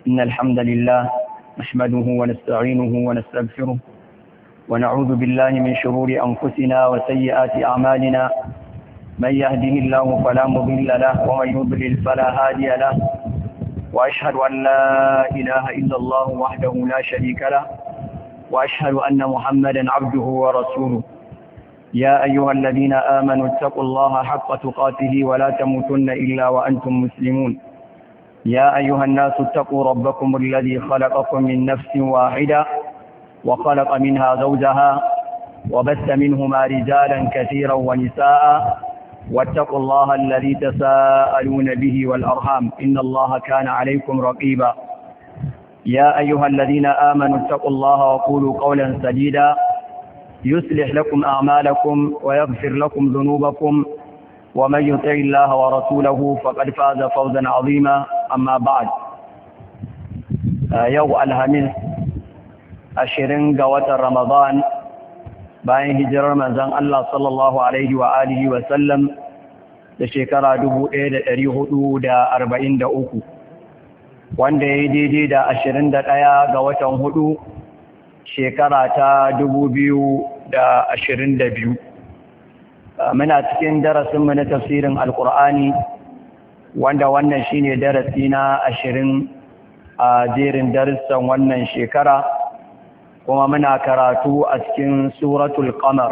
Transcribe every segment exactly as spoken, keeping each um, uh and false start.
إن الحمد لله نحمده ونستعينه ونستغفره ونعوذ بالله من شرور أنفسنا وسيئات أعمالنا من يهده الله فلا مضل له ومن يضلل فلا هادي له وأشهد أن لا إله إلا الله وحده لا شريك له وأشهد أن محمدا عبده ورسوله يا أيها الذين آمنوا اتقوا الله حق تقاته ولا تموتن إلا وأنتم مسلمون يا أيها الناس اتقوا ربكم الذي خلقكم من نفس واحدة وخلق منها زوجها وبث منهما رجالا كثيرا ونساء واتقوا الله الذي تساءلون به والأرحام إن الله كان عليكم رقيبا يا أيها الذين آمنوا اتقوا الله وقولوا قولا سديدا يصلح لكم أعمالكم ويغفر لكم ذنوبكم ومن يطع الله ورسوله فقد فاز فوزا عظيما أما بعد يوم الخميس عشرين قوة رمضان bayan hijirar manzon Allah sallallahu alaihi wa alihi wa sallam da shekara dubu ɗaya da ɗari hudu da arba'in da uku wanda ya yi daidai da ashirin da ɗaya ga watan hudu shekara ta dubu biyu da ashirin da biyu muna cikin darasinmu na tafsirin alkur'ani wanda wannan shine darasi na ashirin a jerin darussan wannan shekara kuma muna karatu a cikin suratul qamar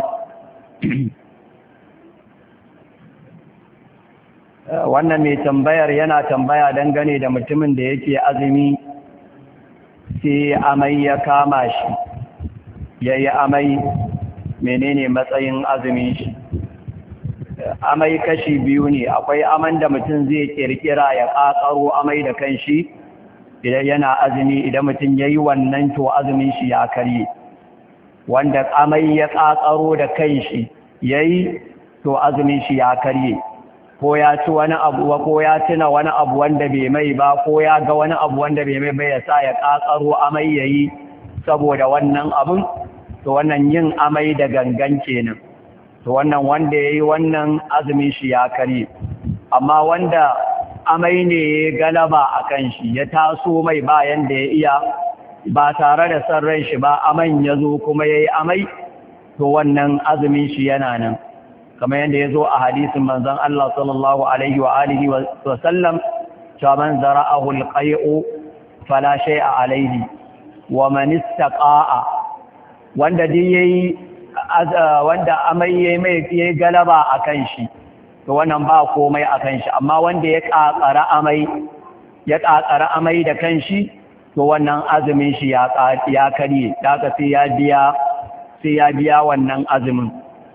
wannan mai tambayar yana tambaya dangane da mutumin da yake azumi sai amai ya kama shi yayi amai menene matsayin azumin shi amai kashi biyu ne akwai aman da mutum zai kirkira ya kakaro amai da kanshi idan yana azumi idan mutum yayi wannan to azumin shi ya karye wanda amai ya kakaro da kanshi yayi to azumin shi ya karye ko ya ci wani abu ko ya tuna wani abu wanda bai mai ba ko ya ga wani abu wanda bai mai ba ya sa ya kakaro amai yayi saboda wannan abun to wannan yin amai da gangan kenan to wannan wanda yayi wannan azumin shi ya karye amma wanda amai ne ya galaba a kan shi ya taso mai bayan da ya iya ba tare da san ran shi ba aman ya zo kuma ya yi amai to wannan azumin shi yana nan kamar yadda ya zo a hadisin manzon Allah sallallahu alaihi wa alihi wa sallam cewa man zara'ahu alqai'u fala shay'a alaihi wa man istaqa'a wanda dai yayi wanda amai yayi mai yayi galaba akan shi to wannan ba komai a kan shi amma wanda ya ƙaƙara amai ya ƙaƙara amai da kanshi to wannan azumin shi ya ya karye daga sai ya biya sai ya biya wannan azumin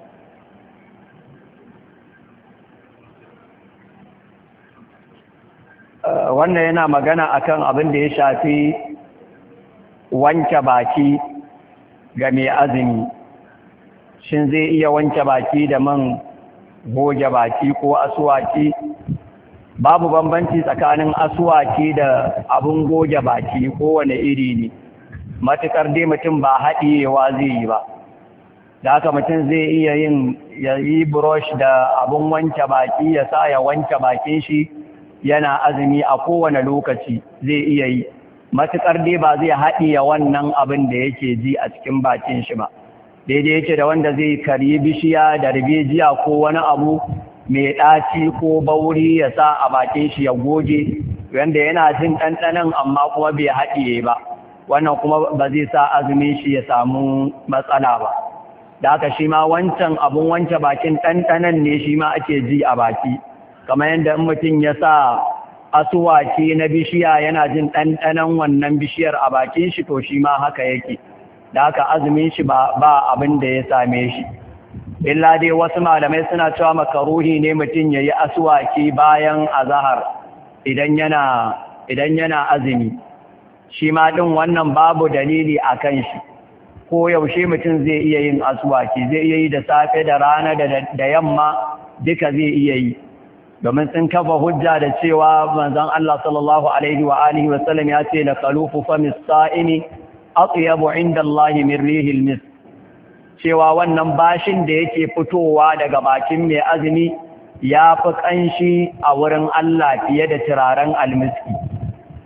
wannan yana magana akan abin da ya shafi wanke baki ga mai azumi shin zai iya wanke baki da man goge baki ko asuwaki babu bambanci tsakanin asuwaki da abun goge baki kowane iri ne matukar dai mutum ba haɗiyewa zai yi ba da haka mutum zai iya yin ya yi brush da abun wanke baki ya sa ya wanke bakin shi yana azumi a kowane lokaci zai iya yi matukar dai ba zai haɗiye wannan abin da yake ji a cikin bakin shi ba daidai yake da wanda zai karyi bishiya da ribejiya ko wani abu mai ɗaci ko bauri ya sa a bakin shi ya goge wanda yana jin ɗanɗanon amma kuma bai haɗiye ba wannan kuma ba zai sa azumin shi ya samu matsala ba da haka shi ma wancan abun wanke bakin ɗanɗanon ne shi ma ake ji a baki kamar yadda in mutum ya sa asuwaki na bishiya yana jin ɗanɗanon wannan bishiyar a bakin shi to shi ma haka yake da haka azumin shi ba ba abin da ya same shi illa dai wasu malamai suna cewa makaruhi ne mutum yayi aswaki bayan azhar idan yana idan yana azumi shi ma din wannan babu dalili akan shi ko yaushe mutum zai iya yin aswaki zai iya yi da safe da rana da da yamma duka zai iya yi domin sun kafa hujja da cewa manzon Allah sallallahu alaihi wa alihi wa sallam ya ce la qalufu famis sa'imi atyabu inda Allah min rihil misk cewa wannan bashin da yake fitowa daga bakin mai azumi ya fi ƙanshi a wurin Allah fiye da turaren almiski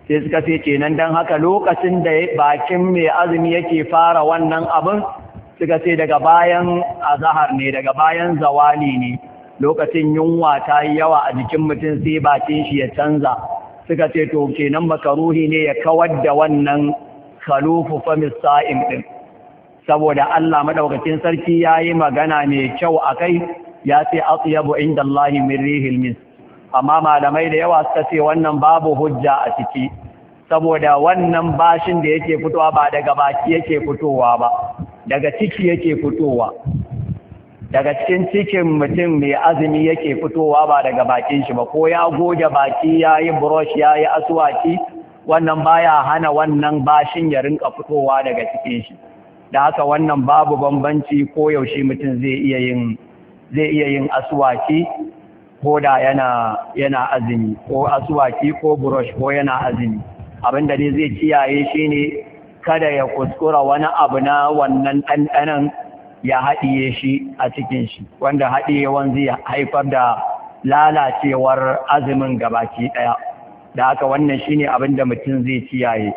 sai suka ce kenan dan haka lokacin da bakin mai azumi yake fara wannan abin suka ce daga bayan azahar ne daga bayan zawali ne lokacin yunwa ta yi yawa a jikin mutum sai bakin shi ya canza suka ce to kenan makaruhi ne ya kawar da wannan khalufu famis sa'im din saboda Allah madaukakin sarki yayi magana mai kyau akai ya ce atyabu indallahi min rihil mis amma malamai da yawa suka ce wannan babu hujja a ciki saboda wannan bashin da yake fitowa ba daga baki yake fitowa ba daga ciki yake fitowa daga cikin cikin mutum mai azumi yake fitowa ba daga bakin shi ba ko ya goge baki yayi brush yayi aswaki wannan baya hana wannan bashin ya rinka fitowa daga cikin shi da haka wannan babu bambanci ko yaushe mutum zai iya yin zai iya yin aswaki ko da yana yana azumi ko aswaki ko brush ko yana azumi abinda dai zai kiyaye shine kada ya kuskura wani abu na wannan ɗanɗanon ya haɗiye shi a cikin shi wanda haɗiyewan zai haifar da lalacewar azumin gabaki ɗaya da haka wannan shine abin da mutum zai kiyaye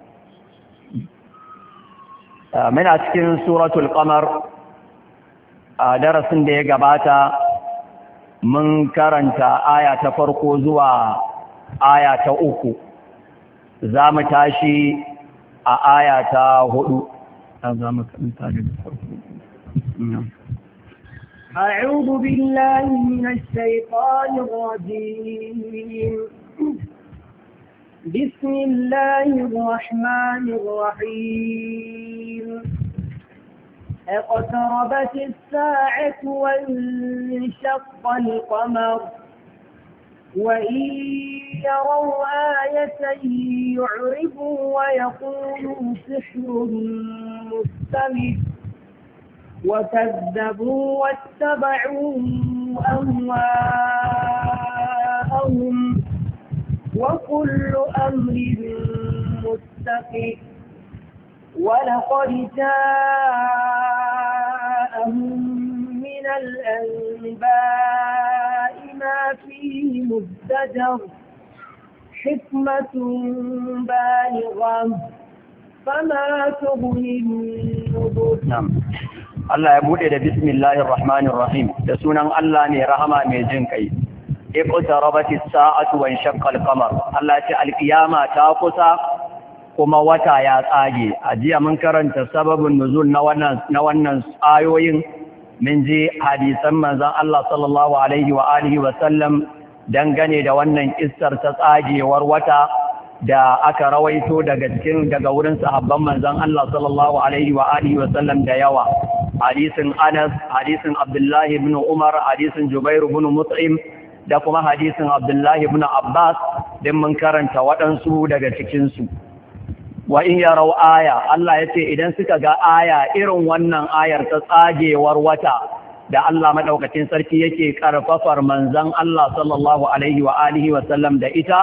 muna cikin suratul qamar a darasin da ya gabata mun karanta aya ta farko zuwa aya ta uku za mu tashi a aya ta hudu za mu karanta da farko أعوذ بالله من الشيطان الرجيم بسم الله الرحمن الرحيم اقتربت الساعة وانشق القمر وإن يروا آية يعرضوا ويقولوا سحر مستمر وكذبوا واتبعوا أهواءهم وكل أمر مستقر ولقد جاءهم من الأنباء ما فيه مزدجر حكمة بالغة فما تغني النذر. Allah ya bude da bismillahir rahmanir rahim da sunan Allah ne rahama mai jin kai iqtarabatis sa'atu wa inshaqqa al-qamar Allah ya ce al-qiyama ta kusa kuma wata ya tsage a jiya mun karanta sababin nuzul na wannan na wannan ayoyin mun ji hadisan manzon Allah sallallahu alaihi wa alihi wa sallam dangane da wannan kissar ta tsagewar wata da aka rawaito daga cikin daga wurin sahabban manzon Allah sallallahu alaihi wa alihi wa sallam da yawa hadisin Anas hadisin Abdullah ibn Umar hadisin Jubair ibn Mut'im da kuma hadisin Abdullah ibn Abbas din mun karanta waɗansu daga cikin su wa in yarau aya Allah yace idan suka ga aya irin wannan ayar ta tsagewar wata da Allah madaukakin sarki yake karfafar manzon Allah sallallahu alaihi wa alihi wa sallam da ita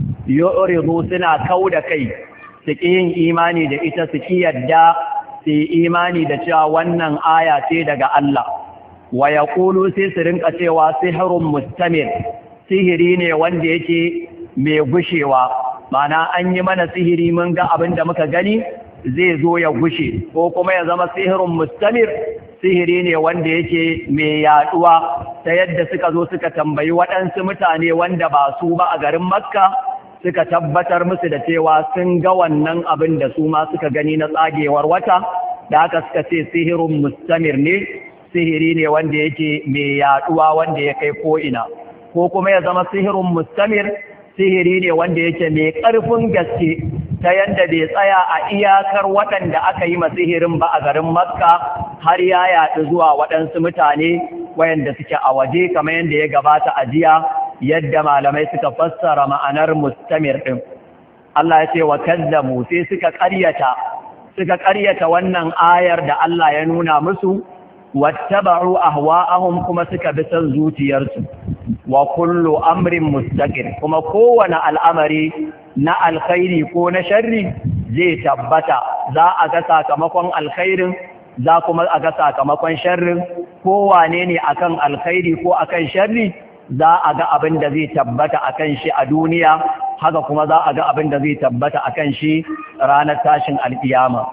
yu'ridu suna kauda kai su yin imani da ita su yadda su imani da cewa wannan aya ce daga Allah wa yaqulu sai su rinka cewa sihrun mustamir sihiri ne wanda yake mai gushewa mana an yi mana sihiri mun ga abin da muka gani zai zo ya gushe ko kuma ya zama sihrun mustamir sihiri ne wanda yake mai yaduwa ta yadda suka zo suka tambayi waɗansu mutane wanda ba su ba a garin Makka suka tabbatar musu da cewa sun ga wannan abin da su ma suka gani na tsagewar wata da haka suka ce sihirun mustamir ne sihiri ne wanda yake mai yaduwa wanda ya kai ko'ina ko kuma ya zama sihirun mustamir sihiri ne wanda yake mai ƙarfin gaske ta yadda bai tsaya a iyakar waɗanda aka yi sihirin ba a garin Makka har ya yaɗu zuwa waɗansu mutane wayanda suke a waje kamar yadda ya gabata a jiya yadda malamai suka fassara ma'anar mustamir ɗin. Allah ya ce wa kazzabu sai suka ƙaryata suka ƙaryata wannan ayar da Allah ya nuna musu wattaba'u ahwa'ahum kuma suka bi san zuciyarsu wa kullu amrin mustaqir kuma kowane al'amari na alkhairi ko na sharri zai tabbata za a ga sakamakon alkhairin za kuma a ga sakamakon sharrin kowane ne akan alkhairi ko akan sharri za a ga abin da zai tabbata akan shi a duniya haka kuma za a ga abin da zai tabbata akan shi ranar tashin alkiyama.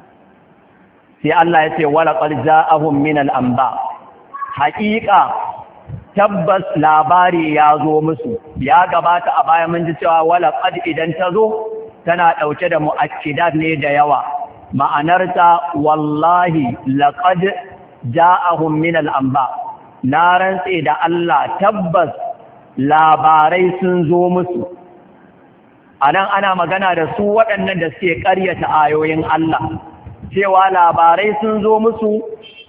sai Allah ya ce wala qad ja'ahum min al-anba, haqiqa tabbas labari ya zo musu. Ya gabata a baya mun ji cewa wala qad idan ta zo tana dauke da mu'akkidat ne da yawa, ma'anarta wallahi laqad ja'ahum min al-anba, na rantse da Allah tabbas labarai sun zo musu. Anan ana magana da su waɗannan da suke ƙaryata ayoyin Allah, cewa labarai sun zo musu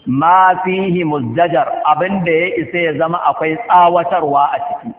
ma fihi muzdajar, abinda ya isa ya zama akwai tsawatarwa a ciki.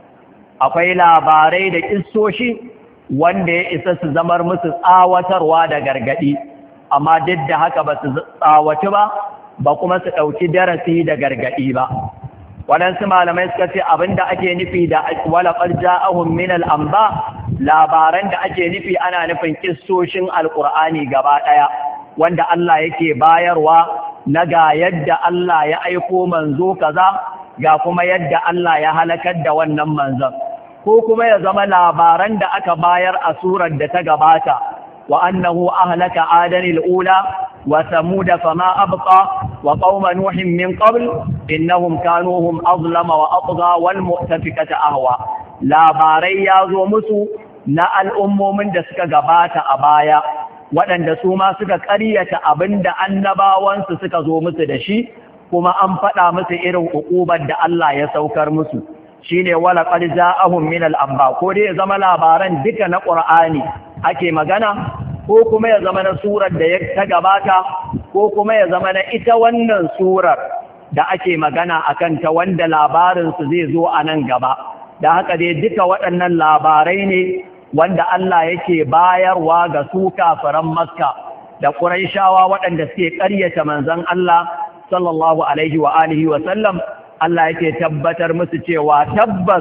Akwai labarai da kissoshi wanda ya isa su zamar musu tsawatarwa da gargadi, amma duk da haka ba su tsawatu ba, ba kuma su ɗauki darasi da gargadi ba. Waɗansu malamai suka ce abinda ake nufi da walaƙar ja'ahum min al'amba, labaran da ake nufi ana nufin kissoshin alƙur'ani gaba ɗaya, wanda Allah yake bayarwa na ga yadda Allah ya aiko manzo kaza, ga kuma yadda Allah ya halakar da wannan manzon, ko kuma ya zama labaran da aka bayar a surar da ta gabata, wa annahu ahlaka adanil ula wa samuda fama abqa wa qauma nuhin min qabl innahum kanu hum azlama wa atgha wal mu'tafikata ahwa. Labarai ya zo musu na al'ummomin da suka gabata a baya, waɗanda su ma suka ƙaryata abinda annabawansu suka zo musu da shi, kuma an faɗa musu irin uqubar da Allah ya saukar musu. Shine wala qad ja'ahum min al-anba, ko dai ya zama labaran duka na Qur'ani ake magana, ko kuma ya zama na surar da ya ta gabata, ko kuma ya zama na ita wannan surar da ake magana akan ta wanda labarin su zai zo a nan gaba. Da haka dai duka waɗannan labarai ne wanda Allah yake bayarwa ga su kafiran Makka da Qurayshawa waɗanda suke ƙaryata manzon Allah sallallahu alaihi wa alihi wa sallam. Allah yake tabbatar musu cewa tabbas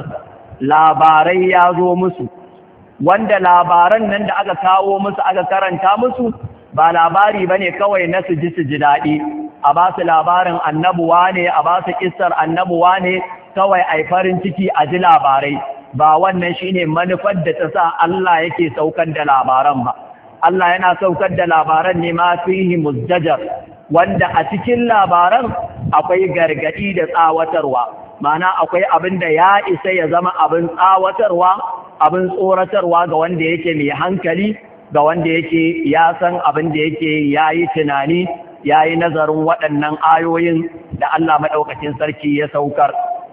labarai ya zo musu, wanda labaran nan da aka kawo musu aka karanta musu ba labari bane kawai na su ji su ji daɗi, a ba su labarin annabuwa ne, a ba su kissar annabuwa ne kawai ai farin ciki a ji labarai. Ba wannan shine manufar da ta sa Allah yake saukar da labaran ba. Allah yana saukar da labaran ne ma fihi muzdajar, wanda a cikin labaran akwai gargadi da tsawatarwa, ma'ana akwai abin da ya isa ya zama abin tsawatarwa, abin tsoratarwa ga wanda yake mai hankali, ga wanda yake ya san abin da yake yayi tunani, yayi nazarin waɗannan ayoyin da Allah madaukakin sarki ya saukar.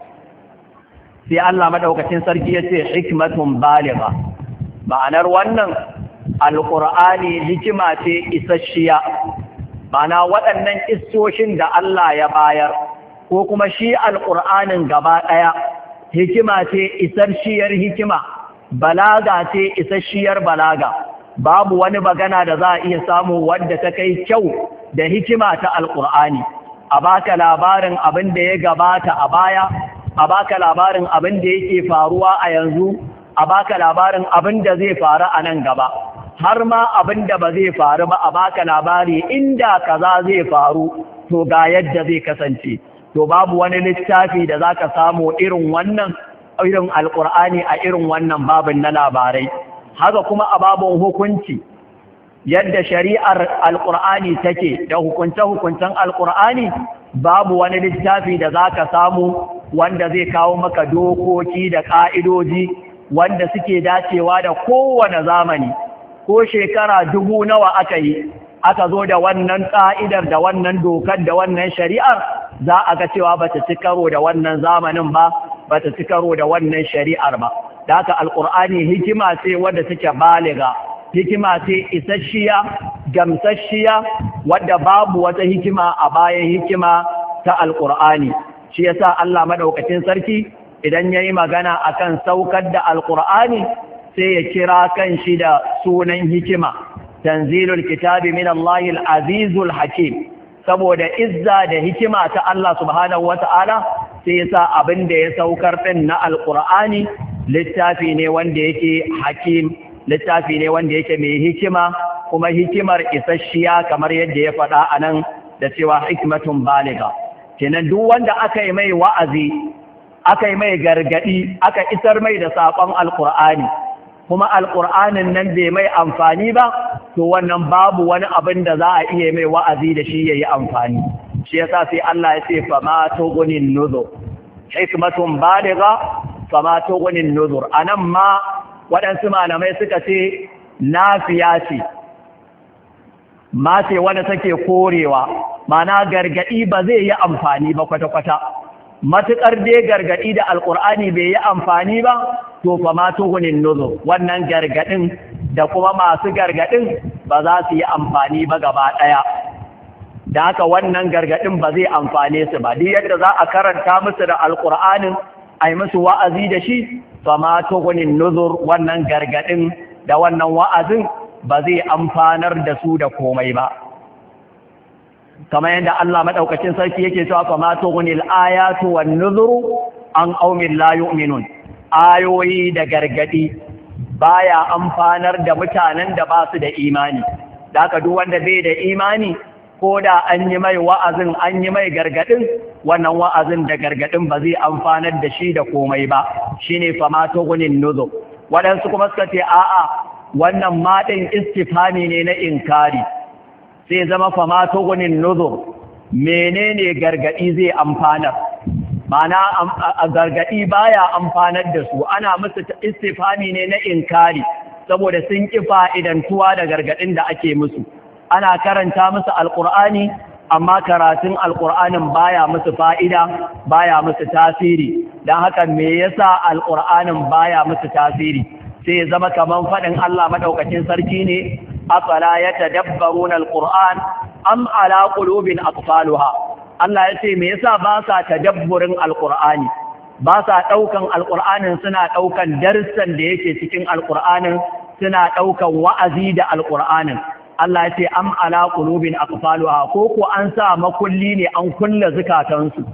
Sai Allah madaukakin sarki ya ce hikmatun baligha, ma'anar wannan alqur'ani hikima ce isasshiya, ma'ana waɗannan kissoshin da Allah ya bayar ko kuma shi alqur'anin gaba ɗaya hikima ce isasshiyar hikima, balaga ce isasshiyar balaga. Babu wani magana da za a iya samu wadda ta kai kyau da hikima ta alqur'ani. A baka labarin abin da ya gabata a baya, a baka labarin abin da yake faruwa a yanzu, a baka labarin abin da zai faru a nan gaba, har ma abin da ba zai faru ba a baka labari inda kaza zai faru to ga yadda zai kasance. To babu wani littafi da zaka samu irin wannan, irin alkur'ani a irin wannan babin na labarai. Haka kuma a babin hukunci, yadda shari'ar alkur'ani take da hukunce-hukuncen alkur'ani, babu wani littafi da zaka samu wanda zai kawo maka dokoki da ƙa'idoji wanda suke dacewa da kowane zamani. Ko shekara dubu nawa aka yi, aka zo da wannan ƙa'idar da wannan dokar da wannan shari'ar, za a ga cewa ba ta ci karo da wannan zamanin ba, ba ta ci karo da wannan shari'ar ba. Da haka alƙur'ani hikima ce wadda take baliga, hikima ce isasshiya, gamsasshiya, wadda babu wata hikima a bayan hikima ta alƙur'ani. Shi yasa Allah madaukakin sarki idan yayi magana akan saukar da alqur'ani sai ya kira kan shi da sunan hikima, tanzilul kitabi min Allahil azizul hakim, saboda izza da hikima ta Allah subhanahu wata'ala sai yasa abin da ya saukar din na alqur'ani littafi ne wanda yake hakim, littafi ne wanda yake mai hikima, kuma hikimar isasshiya kamar yadda ya faɗa anan da cewa hikmatun baligha. Kenan duk wanda aka yi mai wa'azi, aka yi mai gargadi, aka isar mai da saƙon alƙur'ani, kuma alƙur'anin nan bai mai amfani ba, to wannan babu wani abin da za a iya mai wa'azi da shi ya yi amfani. Shi yasa sai Allah ya ce fama tugunin nuzur, hikmatun baligha fama tugunin nuzur. Anan ma waɗansu malamai suka ce nafiya ce, ma ce wanda take korewa, mana gargaɗi ba zai yi amfani ba kwata-kwata. Matuƙar dai gargaɗi da alƙur'ani bai yi amfani ba, to fa ma tugunin nuzur, wannan gargaɗin da kuma masu gargaɗin ba za su yi amfani ba gaba ɗaya. Da haka wannan gargaɗin ba zai amfane su ba, duk yadda za a karanta musu da alƙur'anin a yi musu wa'azi da shi, fa ma tugunin nuzur, wannan gargaɗin da wannan wa'azin ba zai amfanar da su da komai ba. Kamar yadda Allah maɗaukacin sarki yake cewa fa ma tughnil ayatu wan nuzuru an qaumin la yu'minun. Ayoyi da gargadi baya amfanar da mutanen da ba su da imani. Da haka duk wanda bai da imani, ko da an yi mai wa'azin an yi mai gargadin, wannan wa'azin da gargadin ba zai amfanar da shi da komai ba. Shine fa ma tughnil nuzur. Waɗansu kuma suka ce a'a, wannan maɗin istifhami ne na inkari. Sai zama fama tugunin nuzur, menene gargadi zai amfanar? Mana a gargadi baya amfanar da su, ana musu istifhami ne na inkari saboda sun ki fa'idantuwa da gargadin da ake musu. Ana karanta musu alqur'ani amma karatun alqur'anin baya musu fa'ida, baya musu tasiri. Dan haka me yasa alqur'anin baya musu tasiri? Sai zama kaman faɗin Allah madaukakin sarki ne, afala yatadabbaruna alquran am ala qulubin aqfaluha. Allah yace me yasa ba sa tadabburin alqurani, ba sa daukan alqur'anin suna daukan darsan da yake cikin alqur'anin, suna daukan wa'azi da alqur'anin. Allah yace am ala qulubin aqfaluha, ko ko an sa makulli ne an kulla zakatansu,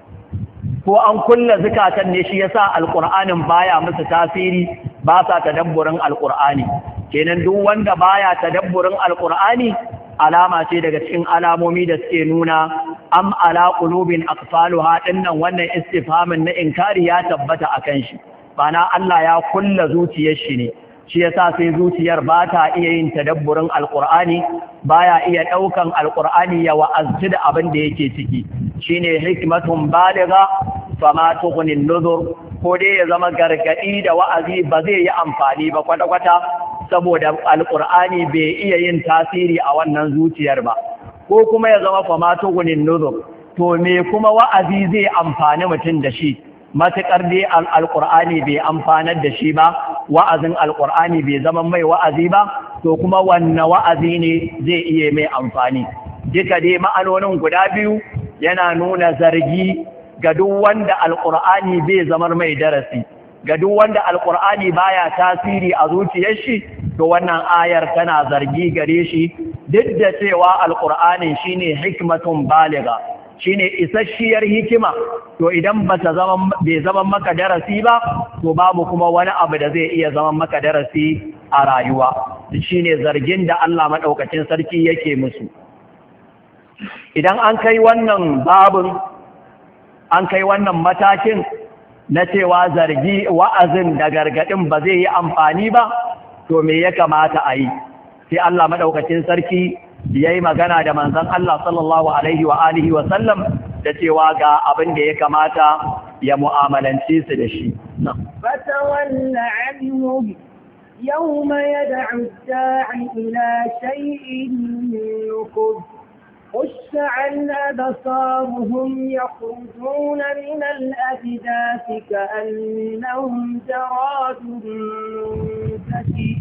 ko an kulla zakatan ne shi yasa alqur'anin baya musu tasiri, ba sa tadabburin alqur'ani. Kenan duk wanda baya tadabburin alqur'ani alama ce daga cikin alamomi da suke nuna am ala qulubin aqfaluha dinnan, wannan istifhamin na inkari ya tabbata akan shi. Bana Allah ya kulla zuciyar shi ne, shi yasa sai zuciyar ba ta iya yin tadabburin alqur'ani, baya iya daukan alqur'ani ya wa'azzi da abin da yake ciki. Shine hikmatun baligha fama tughni an-nuzur, ko dai ya zama gargadi da wa'azi ba zai yi amfani ba kwata-kwata saboda alƙur'ani bai iya yin tasiri a wannan zuciyar ba, ko kuma ya zama fama tugunin nuzur, to me kuma wa'azi zai amfani mutum da shi matuƙar dai alƙur'ani bai amfanar da shi ba, wa'azin alƙur'ani bai zama mai wa'azi ba, to kuma wanne wa'azi ne zai iya mai amfani? Duka dai ma'anonin guda biyu yana nuna zargi ga duk wanda alƙur'ani bai zamar mai darasi, ga duk wanda alƙur'ani baya tasiri a zuciyar shi, to wannan ayar tana zargi gare shi, duk da cewa alƙur'anin shine hikmatun baligha, shine isasshiyar hikima. To idan bata zama bai zama maka darasi ba, to babu kuma wani abu da zai iya zama maka darasi a rayuwa. Shine zargin da Allah madaukakin sarki yake musu. Idan an kai wannan babin, an kai wannan matakin na cewa zargi wa'azin da gargadin ba zai yi amfani ba, to me ya kamata a yi? Sai Allah madaukakin sarki yayi magana da manzon Allah sallallahu alaihi wa alihi wa sallam da cewa ga abin da ya kamata ya mu'amalanci su da shi. Fatawalla anhum yawma yad'u ad-da'i ila shay'in nuqud خش عن أبصارهم يخرجون من الأجداث كأنهم جراد منتشر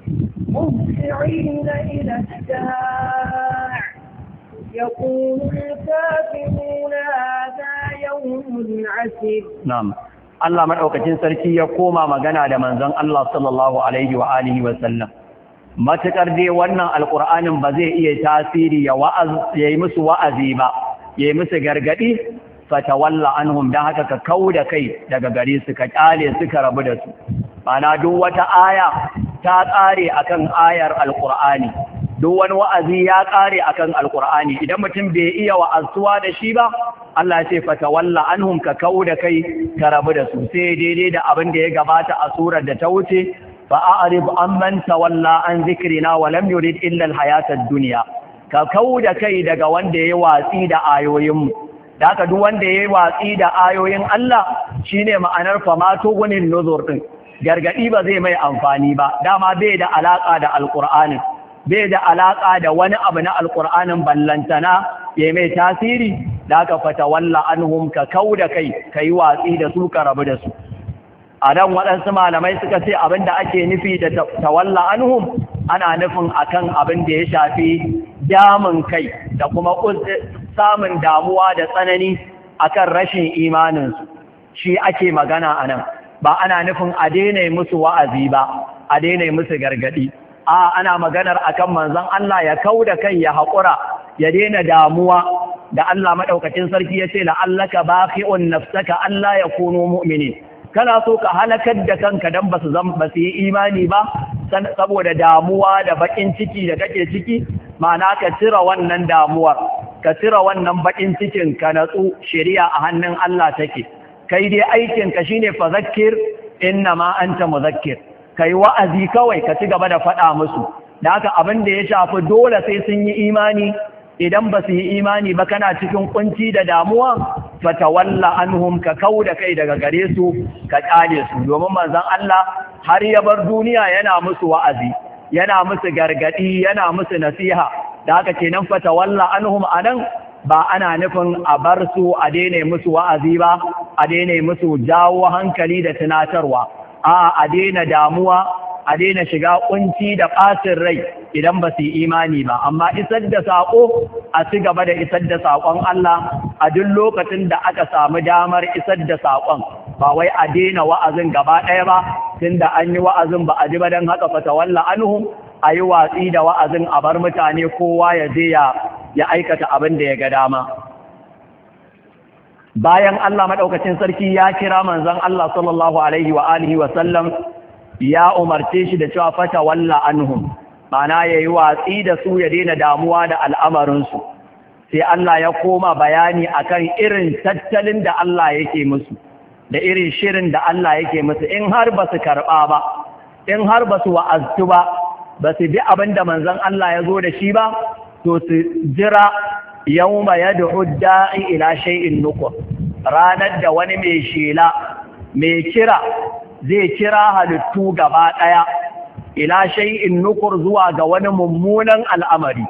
مهطعين إلى الداع يقول الكافرون هذا يوم عسير. نعم. Allah madaukakin sarki ya koma magana da manzon Allah sallallahu alaihi wa alihi wa sallam. Matuƙar dai wannan alƙur'anin ba zai iya tasiri ya yi musu wa'azi ba, ya yi musu gargaɗi, fatawalla anhum, don haka ka kau da kai daga gare su, ka ƙyale su, ka rabu da su. Mana duk wata aya ta ƙare akan ayar alƙur'ani, duk wani wa'azi ya ƙare akan alƙur'ani. Idan mutum bai iya wa'azuwa da shi ba, Allah ya ce fatawalla anhum, ka kau da kai, ka rabu da su. Sai daidai da abin da ya gabata a surar da ta wuce, fa'arib amman tawalla an zikrina wa lam yurid illa al-hayata ad-dunya ka kauda kai daga wanda yayi watsi da ayoyinmu da haka duk wanda yayi watsi da ayoyin Allah shine ma'anar famato gunin nuzur din gargadi ba zai mai amfani ba dama bai da alaka da alqur'ani bai da alaka da wani abu na alqur'anin ballantana ya mai tasiri da haka fatawalla anhum ka kauda kai kai watsi da su ka rabu da su a nan waɗansu malamai suka ce abin da ake nufi da tawalla anhum ana nufin akan abin da ya shafi damun kai da kuma samun damuwa da tsanani akan rashin imaninsu shi ake magana a nan ba ana nufin a daina musu wa'azi ba a daina musu gargadi a ana maganar akan manzon Allah ya kauda kai ya haƙura ya daina damuwa da Allah madaukakin sarki ya ce la'allaka baqi'un nafsaka Allah ya kunu mu'minin kana so ka halakar da kanka dan basu zan basu yi imani ba saboda damuwa da bakin ciki da kake ciki ma'ana ka cire wannan damuwar ka cire wannan bakin cikin ka natsu shari'a a hannun Allah take kai dai aikin ka shine fadhakkir innama anta mudhakkir kai wa'azi kawai ka ci gaba da faɗa musu da haka abin da ya shafi dole sai sun yi imani idan ba su yi imani ba kana cikin kunci da damuwa fatawalla anhum ka kauda kai daga gare su ka kyale su domin manzon Allah har ya bar duniya yana musu wa'azi yana musu gargadi yana musu nasiha da haka kenan fatawalla anhum anan ba ana nufin a bar su a daina musu wa'azi ba a daina musu jawo hankali da tunatarwa a a daina damuwa a daina shiga kunci da ɓacin rai idan ba su yi imani ba amma isar da saƙo a ci gaba da isar da saƙon Allah a duk lokacin da aka samu damar isar da saƙon ba wai a daina wa'azin gaba ɗaya ba tunda an yi wa'azin ba a ji ba don haka fatawalla anhum a yi watsi da wa'azin a bar mutane kowa ya je ya aikata abin da ya ga dama bayan Allah maɗaukacin sarki ya kira manzon Allah sallallahu alaihi wa alihi wa sallam ya umarce shi da cewa fata walla anhum mana yayi watsi da su ya daina damuwa da al'amarinsu sai Allah ya koma bayani akan irin tattalin da Allah yake musu da irin shirin da Allah yake musu in har ba su karɓa ba in har ba su wa'aztu ba ba su bi abin da manzon Allah ya zo da shi ba to su jira yawma yad'u da'i ila shay'in nukur ranar da wani mai shela mai kira zai kira halittu gaba ɗaya ila shay'in nukur zuwa ga wani mummunan al'amari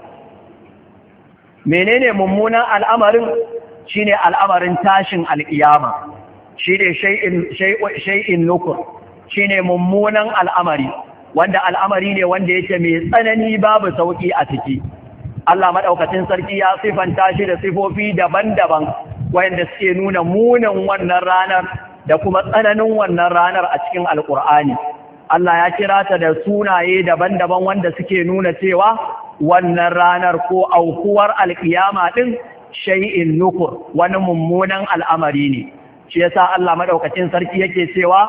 menene mummunan al'amarin shine al'amarin tashin al'iyama shine shay'in shay'in nukur shine mummunan al'amari wanda al'amari ne wanda yake mai tsanani babu sauki a ciki Allah madaukakin sarki ya sifanta shi da sifofi daban-daban wanda suke nuna munin wannan ranar da kuma tsananin wannan ranar a cikin alkur'ani Allah ya kira ta da sunaye daban-daban wanda suke nuna cewa wannan ranar ko aukuwar alkiyama din shay'in nukur wani mummunan al'amari ne shi yasa Allah madaukakin sarki yake cewa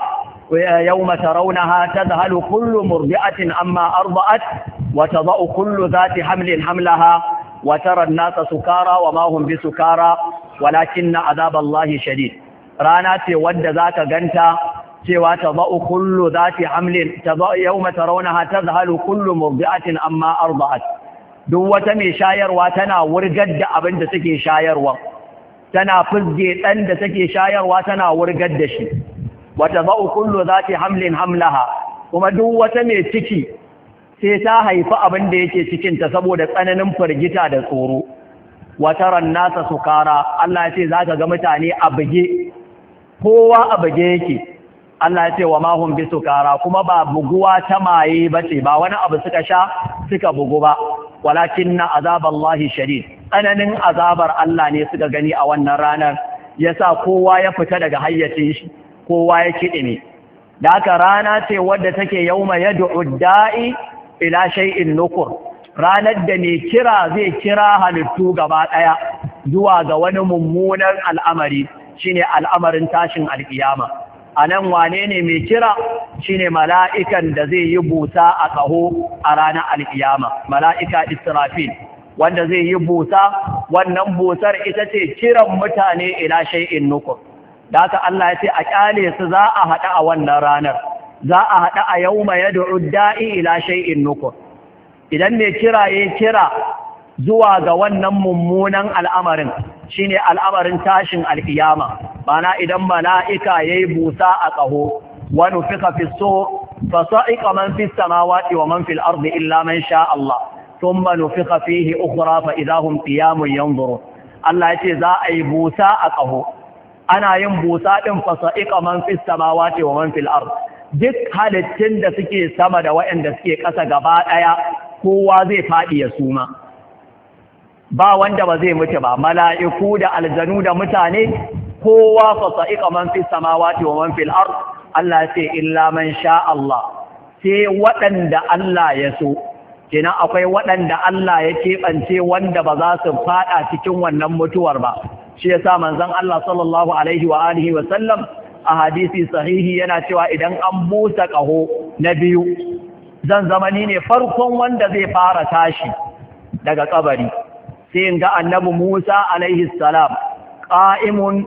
yawma tarawnaha tadhhalu kullu murdi'atin amma arda'at wa tada'u kullu dhati hamlin hamlaha wa tara an-nasa sukara wa ma hum bisukara walakinna 'adhaballahi shadid rana ce wadda zaka ganta cewa tada'u kullu dhati hamlin tada'u yawma tarawnaha tadhhalu kullu murdi'atin amma arda'at duk wata mai shayarwa tana wurgar da abin da take shayarwa tana fizge dan da take shayarwa tana wurgar da shi wata ba'u kullu zati hamlin hamlaha kuma duk wata mai ciki sai ta haifi abin da yake cikin ta saboda tsananin firgita da tsoro wataran nasa sukara Allah ya ce zaka ga mutane a buge kowa a buge yake Allah ya ce wa ma hum bisukara kuma ba buguwa ta maye bace ba wani abu suka sha suka bugu ba walakinna azaballahi shadid tsananin azabar Allah ne suka gani a wannan ranar yasa kowa ya fita daga hayyacin shi kowa ya kiɗe ne da haka rana ce wadda take yauma yad'u da'i ila shay'in nukur ranar da ne kira zai kira halittu gaba ɗaya zuwa ga wani mummunan al'amari shine al'amarin tashin alkiyama anan wane ne mai kira shine mala'ikan da zai yi busa a ƙaho a ranar alkiyama mala'ika Israfil wanda zai yi busa wannan busar ita ce kiran mutane ila shay'in nukur da haka Allah ya ce a kyale su za a haɗa a wannan ranar za a haɗa a yawma yad'u da'i ila shay'in nukur idan mai kira ya kira zuwa ga wannan mummunan al'amarin shine al'amarin tashin alkiyama bana idan mala'ika yayi busa a ƙaho wa nufika fi so fa sa'iqa man fi samawati wa man fil ardi illa man sha Allah thumma nufika fihi ukhra fa idahum qiyamun yanzurun Allah yace za a yi busa a ƙaho ana yin busa din fa sa'iqa man fi samawati wa man fil ardi duk halittun da suke sama da waɗanda suke ƙasa gaba ɗaya kowa zai faɗi ya suma ba wanda ba zai mutu ba mala'iku da aljanu da mutane kowa fa sa'iqa man fi samawati wa man fil ard Allah sai illa man sha Allah sai waɗanda Allah ya so kenan akwai waɗanda Allah ya keɓance wanda ba za su faɗa cikin wannan mutuwar ba shi yasa manzon Allah sallallahu alaihi wa alihi wa sallam a hadisi sahihi yana cewa idan an busa ƙaho na biyu zan zama ni ne farkon wanda zai fara tashi daga kabari sai in ga annabi Musa alaihi salam qa'imun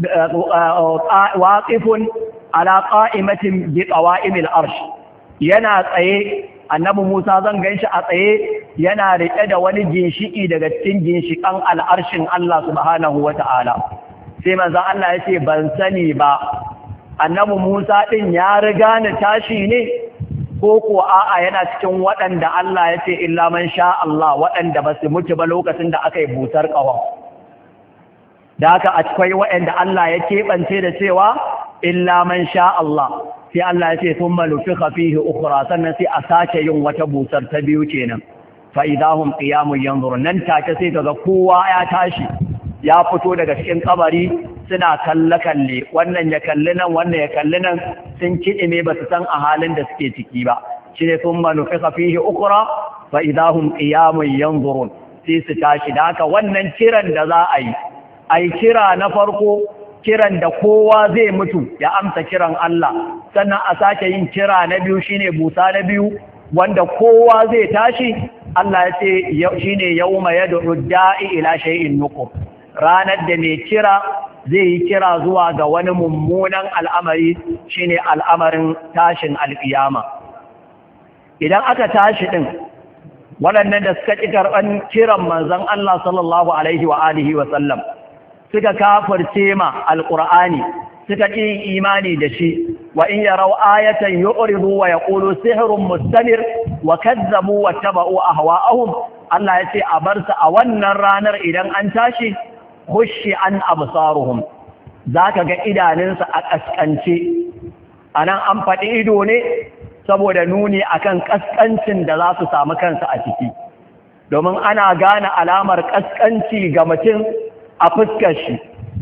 waqifun ala qa'imatin bi qawa'imil arsh yana tsaye annabi Musa zan ganshi a tsaye yana rike da wani ginshiki daga cikin ginshikan al'arshin Allah subhanahu wata'ala sai manzon Allah yace ban sani ba annabi Musa din ya riga ni tashi ne ko ko a'a yana cikin waɗanda Allah ya ce illa man sha Allah waɗanda ba su mutu ba lokacin da aka yi busar ƙahon da haka akwai waɗanda Allah ya keɓance da cewa illa man sha Allah sai Allah ya ce thumma nufikha fihi ukhra sannan sai a sake yin wata busar ta biyu kenan fa idahum qiyamun yanzurun nan take sai kaga kowa ya tashi ya fito daga cikin kabari suna kalle-kalle wannan ya kalli nan wannan ya kalli nan sun kiɗime ba su san a halin da suke ciki ba shi ne sun manufi fihi ukura fa idahum qiyamun yanzurun sai su tashi da haka wannan kiran da za a yi ai kira na farko kiran da kowa zai mutu ya amsa kiran Allah sannan a sake yin kira na biyu shine busa na biyu wanda kowa zai tashi Allah ya ce shine yawma yad'u da'i ila shay'in nuqur ranar da mai kira zai yi kira zuwa ga wani mummunan al'amari shine al'amarin tashin alƙiyama idan aka tashi ɗin waɗannan da suka ƙi karɓar kiran manzon Allah sallallahu alaihi wa alihi wa sallam suka kafirce ma alƙur'ani suka ƙi imani da shi wa in yarau ayatan yu'ridu wa yaqulu sihrun mustamir wa kazzabu wa taba'u ahwa'ahum Allah ya ce a bar su a wannan ranar idan an tashi hushi an absaruhum zaka ga idanunsa a kaskance anan an faɗi ido ne saboda nuni akan kaskancin da za su samu kansu a ciki domin ana gane alamar kaskanci ga mutum a fuskar shi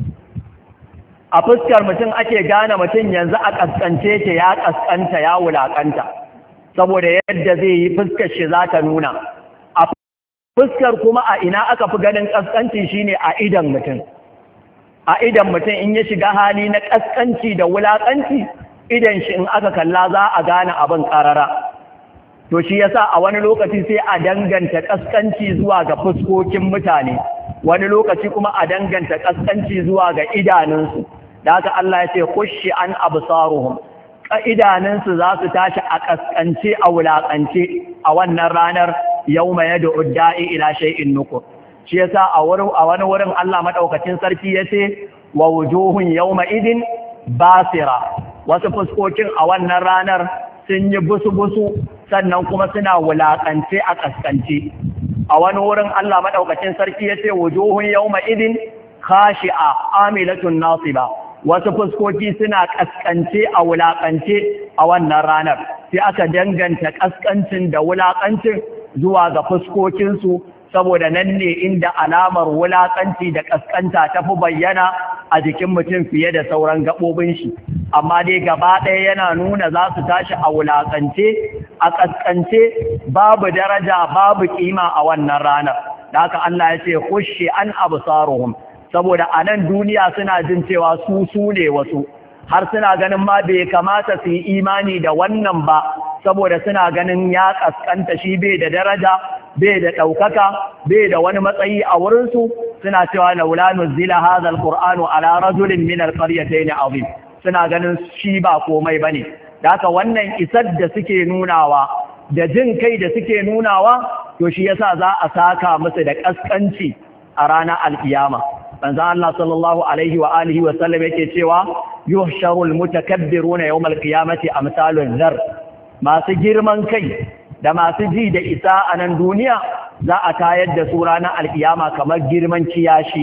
a fuskar mutum ake gane mutum yanzu a kaskance ke ya kaskanta ya wulakanta saboda yadda zai yi fuskar shi za ta nuna fuskar kuma a ina aka fi ganin ƙasƙanci shine a idan mutum a idan mutum in ya shiga hali na ƙasƙanci da wulaƙanci idan shi in aka kalla za a gane abin ƙarara to shi yasa a wani lokaci sai a danganta ƙasƙanci zuwa ga fuskokin mutane wani lokaci kuma a danganta ƙasƙanci zuwa ga idanunsu da haka Allah ya ce kushi an absaruhum idanunsu za su tashi a ƙasƙance a wulaƙance a wannan ranar yawma yad'u da'i ila shay'in nukur shi yasa a wurin a wani wurin Allah madaukakin sarki yace wa wujuhun yawma idin basira wasu fuskokin a wannan ranar sun yi busu-busu sannan kuma suna wulakance a kaskance a wani wurin Allah madaukakin sarki yace wujuhun yawma idin khashi'a amilatun nasiba wasu fuskoki suna kaskance a wulakance a wannan ranar sai aka danganta kaskancin da wulakancin zuwa ga fuskokinsu saboda nan ne inda alamar wulaƙanci da ƙasƙanta ta fi bayyana a jikin mutum fiye da sauran gaɓoɓin shi amma dai gaba ɗaya yana nuna za su tashi a wulaƙance a ƙasƙance babu daraja babu ƙima a wannan ranar da haka Allah ya ce hushi an absaruhum saboda a nan duniya suna jin cewa su su ne wasu har suna ganin ma bai kamata su yi imani da wannan ba saboda suna ganin ya kaskanta shi bai da daraja bai da ɗaukaka bai da wani matsayi a wurinsu suna cewa laula nuzila hadha alqur'anu ala rajulin min alqaryatayn azim suna ganin shi ba komai bane da haka wannan isar da suke nunawa da jin kai da suke nunawa to shi yasa za a saka musu da kaskanci a ranar alkiyama. manzo Allah sallallahu alaihi wa alihi wa sallam yake cewa yuhsharul mutakabbiruna yawmal qiyamati amsalun zar, masu girman kai da masu ji da isa a nan duniya za a tayar da su ranar alkiyama kamar girman kiyashi.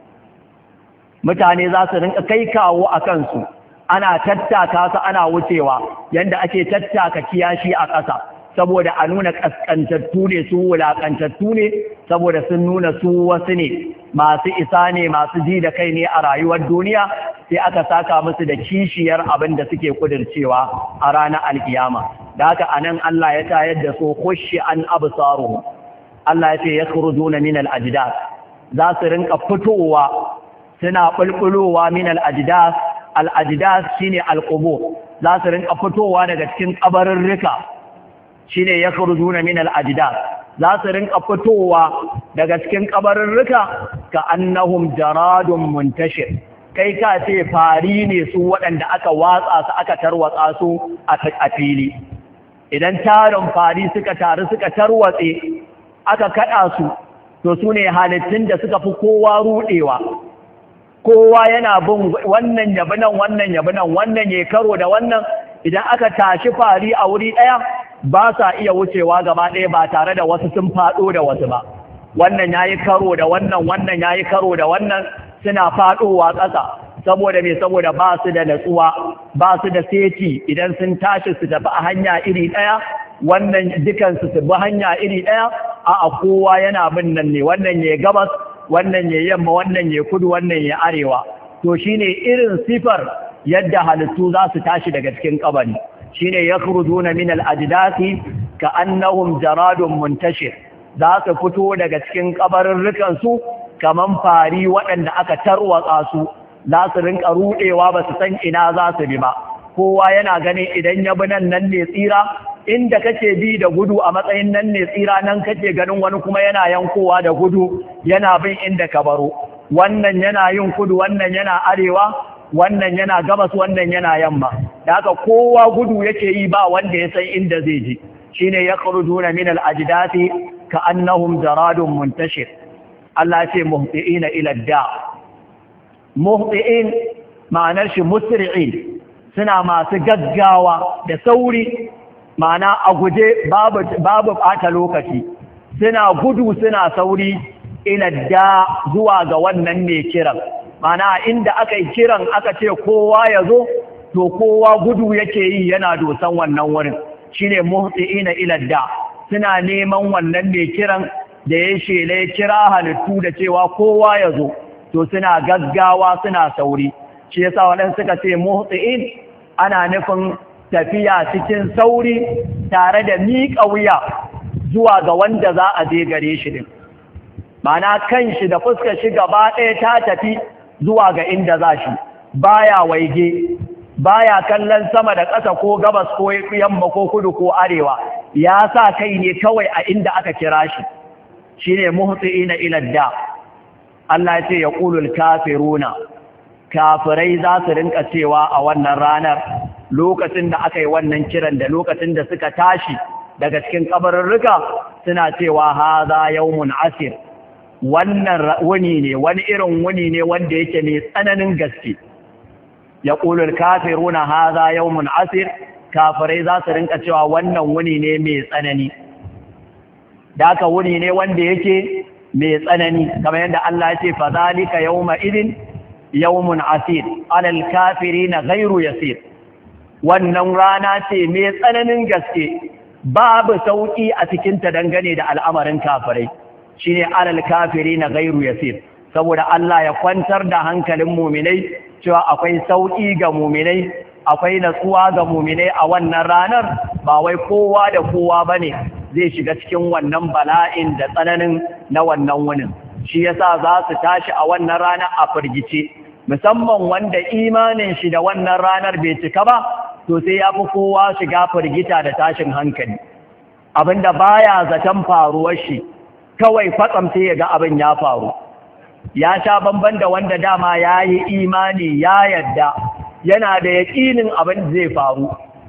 Mutane za su rinka kai kawo a kansu, ana tattaka su ana wucewa yanda ake tattaka kiyashi a ƙasa, saboda a nuna ƙasƙantattu ne su, wulaƙantattu ne, saboda sun nuna su wasu ne, masu isa ne, masu ji da kai ne a rayuwar duniya, sai aka saka musu da kishiyar abin da suke kudircewa a ranar alkiyama. Da haka a nan Allah ya tayar da su kushi an absaruhum. Allah ya ce ya khurujuna min al-ajdath, za su rinka fitowa suna bulbulowa min al-ajdath. Al-ajdath shine al-qubur, za su rinka fitowa daga cikin kabarurruka, shine ya khurujuna min al-ajdath, za su rinka fitowa daga cikin kabarurruka ka annahum jaradun muntashir, kai ka ce fari ne su waɗanda aka watsa su aka tarwatsa su a fili. Idan tarin fari suka taru suka tarwatse aka kada su, to su ne halittun da suka fi kowa rudewa, kowa yana bin wannan yabi nan wannan yabi nan, wannan ya karo da wannan. Idan aka tashi fari a wuri ɗaya ba sa iya wucewa gaba ɗaya ba tare da wasu sun faɗo da wasu ba, wannan ya yi karo da wannan, wannan ya yi karo da wannan, suna faɗowa ƙasa. Saboda me? Saboda ba su da natsuwa, ba su da seti. Idan sun tashi su tafi a hanya iri ɗaya, wannan dukansu su bi hanya iri ɗaya, a kowa yana bin nan ne, wannan ya gabas, wannan ya yamma, wannan ya kudu, wannan ya arewa. To shine irin sifar yadda halittu za su tashi daga cikin kabari, shine yakhrujuna min al-ajdathi ka'annahum jaradun muntashir, za su fito daga cikin kabarurrukan su kaman fari waɗanda aka tarwatsa su, za su rinka rudewa ba su san ina za su bi ba. Kowa yana ganin idan ya bi nan nan ne tsira, inda kake bi da gudu a matsayin nan ne tsira, nan kake ganin wani kuma yana yankowa da gudu yana bin inda ka baro, wannan yana yin kudu, wannan yana arewa, wannan yana gabas, wannan yana yamma. Da haka kowa gudu yake yi, ba wanda ya san inda zai je. Shine yakhrujuna min al-ajdathi ka'annahum jaradun muntashir. Allah ce muhti'ina ila da. Muhti'in ma'anar shi musri'in, suna masu gaggawa da sauri, ma'ana a guje babu babu bata lokaci, suna gudu suna sauri ila da zuwa ga wannan mai kiran. Mana inda aka yi kiran aka ce kowa ya zo, to kowa gudu yake yi yana dosan wannan wurin, shine muhti'ina ila da, suna neman wannan mai kiran da ya shela ya kira halittu da cewa kowa ya zo, to suna gaggawa suna sauri. Shi yasa waɗansu suka ce muhti'in ana nufin tafiya cikin sauri tare da miƙa wuya zuwa ga wanda za a je gare shi din. Mana kan shi da fuskar shi gaba ɗaya ta tafi zuwa ga inda za shi, baya waige, baya kallon sama da ƙasa ko gabas ko yamma ko kudu ko arewa, ya sa kai ne kawai a inda aka kira shi, shine muhti'ina ila da. Allah ya ce yaqulul kafiruna, kafirai za su rinka cewa a wannan ranar, lokacin da aka yi wannan kiran da lokacin da suka tashi daga cikin kabarurruka, suna cewa hadha yawmun asir, wannan wuni ne, wani irin wuni ne wanda yake mai tsananin gaske. Ya ƙulul kafiruna haza yawmun asir, kafirai za su rinka cewa wannan wuni ne mai tsanani. Da haka wuni ne wanda yake mai tsanani, kamar yadda Allah ya ce fa zalika yawma idin yawmun asir alal kafirina ghairu yasir. Wannan rana ce mai tsananin gaske, babu sauki a cikin ta dangane da al'amarin kafirai. Shine alal kafirina ghairu yasir, saboda Allah ya kwantar da hankalin mu'minai cewa akwai sauki ga mu'minai, akwai natsuwa ga mu'minai a wannan ranar, ba wai kowa da kowa bane zai shiga cikin wannan bala'in da tsananin na wannan wunin. Shi yasa za su tashi a wannan rana a firgice, musamman wanda imanin shi da wannan ranar bai cika ba, to sai ya fi kowa shiga firgita da tashin hankali. Abinda baya zaton faruwar shi, kawai kwatsam sai ya ga abin ya faru. Ya sha bamban da wanda dama ya yi imani ya yadda yana da yaƙinin abin zai faru,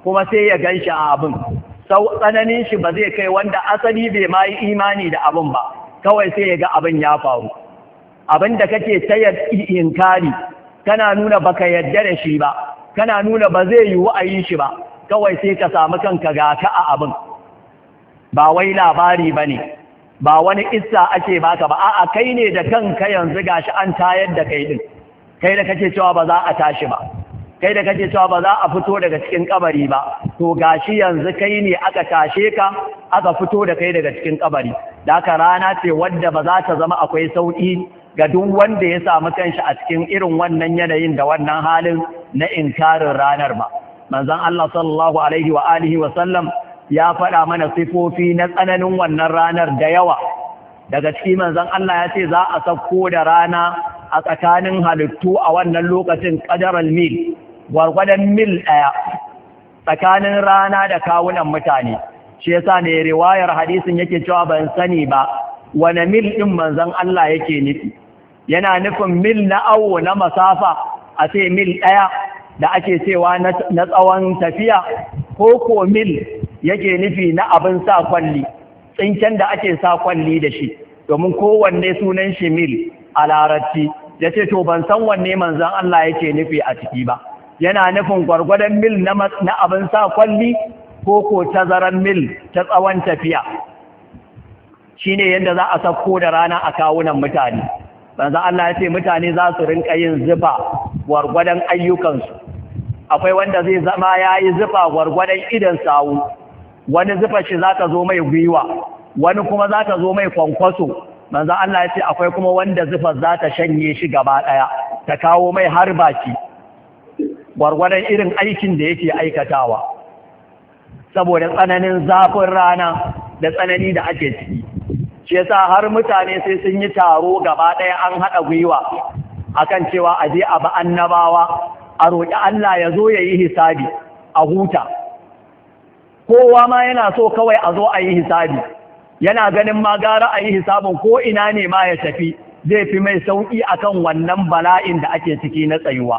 kuma sai ya ganshi a abin sau tsananin shi ba zai kai wanda asali bai ma yi imani da abin ba kawai sai ya ga abin ya faru abin da kake ta inkari kana nuna baka yadda da shi ba kana nuna ba zai yi wa'ayi shi ba kawai sai ka samu kanka ga ka a abin ba wai labari bane ba wani issa ake baka ba a'a kai ne da kanka yanzu gashi an tayar da kai din kai da kake cewa ba za a tashi ba kai da kake cewa ba za a fito daga cikin kabari ba to gashi yanzu kai ne aka tashe ka aka fito da kai daga cikin kabari da haka rana ce wadda ba za ta zama akwai sauki ga duk wanda ya samu kanshi a cikin irin wannan yanayin da wannan halin na inkarin ranar ba manzon Allah sallallahu alaihi wa alihi wa sallam ya faɗa mana sifofi na tsananin wannan ranar da yawa daga ciki manzon Allah ya ce za a sauko da rana a tsakanin halittu a wannan lokacin qadaral mil gwargwadon mil ɗaya tsakanin rana da kawunan mutane shi yasa ne riwayar hadisin yake cewa ban sani ba wane mil ɗin manzon Allah yake nufi yana nufin mil na awo na masafa a ce mil ɗaya da ake cewa na tsawon tafiya ko ko mil yake nufi na abin sa kwalli tsinken da ake sa kwalli da shi domin kowanne sunan shi mil a larabci ya ce to ban san wanne manzon Allah yake nufi a ciki ba yana nufin gwargwadon mil na abin sa kwalli ko ko tazaran mil ta tsawon tafiya shine yadda za a sauko da rana a kawunan mutane manzon Allah ya ce mutane za su rinka yin zufa gwargwadon ayyukansu akwai wanda zai zama ya yi zufa gwargwadon idan sawu wani zufa shi za ta zo mai gwiwa wani kuma za ta zo mai kwankwaso manzon Allah ya ce akwai kuma wanda zufa za ta shanye shi gaba ɗaya ta kawo mai har baki gwargwadon irin aikin da yake aikatawa saboda tsananin zafin rana da tsanani da ake ciki shi yasa har mutane sai sun yi taro gaba ɗaya an haɗa gwiwa akan cewa a je a ba annabawa a roƙi Allah ya zo ya yi hisabi a huta kowa ma yana so kawai a zo a yi hisabi yana ganin ma gara a yi hisabin ko ina ne ma ya tafi zai fi mai sauƙi akan wannan bala'in da ake ciki na tsayuwa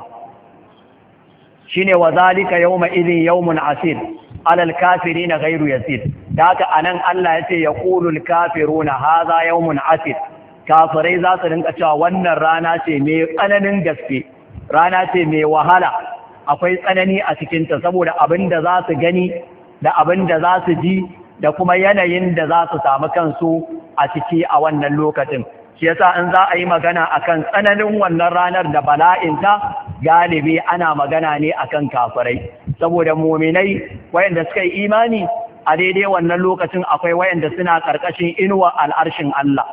shine wa zalika yawma idhin yawmun asir alal kafirina ghairu yasir da haka anan Allah yace yaqulul kafiruna hadha yawmun asir kafirai za su rinka cewa wannan rana ce mai tsananin gaske rana ce mai wahala akwai tsanani a cikin ta saboda abinda za su gani da abinda za su ji da kuma yanayin da za su samu kansu a ciki a wannan lokacin shi yasa in za a yi magana akan tsananin wannan ranar da bala'inta galibi ana magana ne akan kafirai saboda muminai wayanda suka yi imani a daidai wannan lokacin akwai wayanda suna karkashin inuwa al'arshin Allah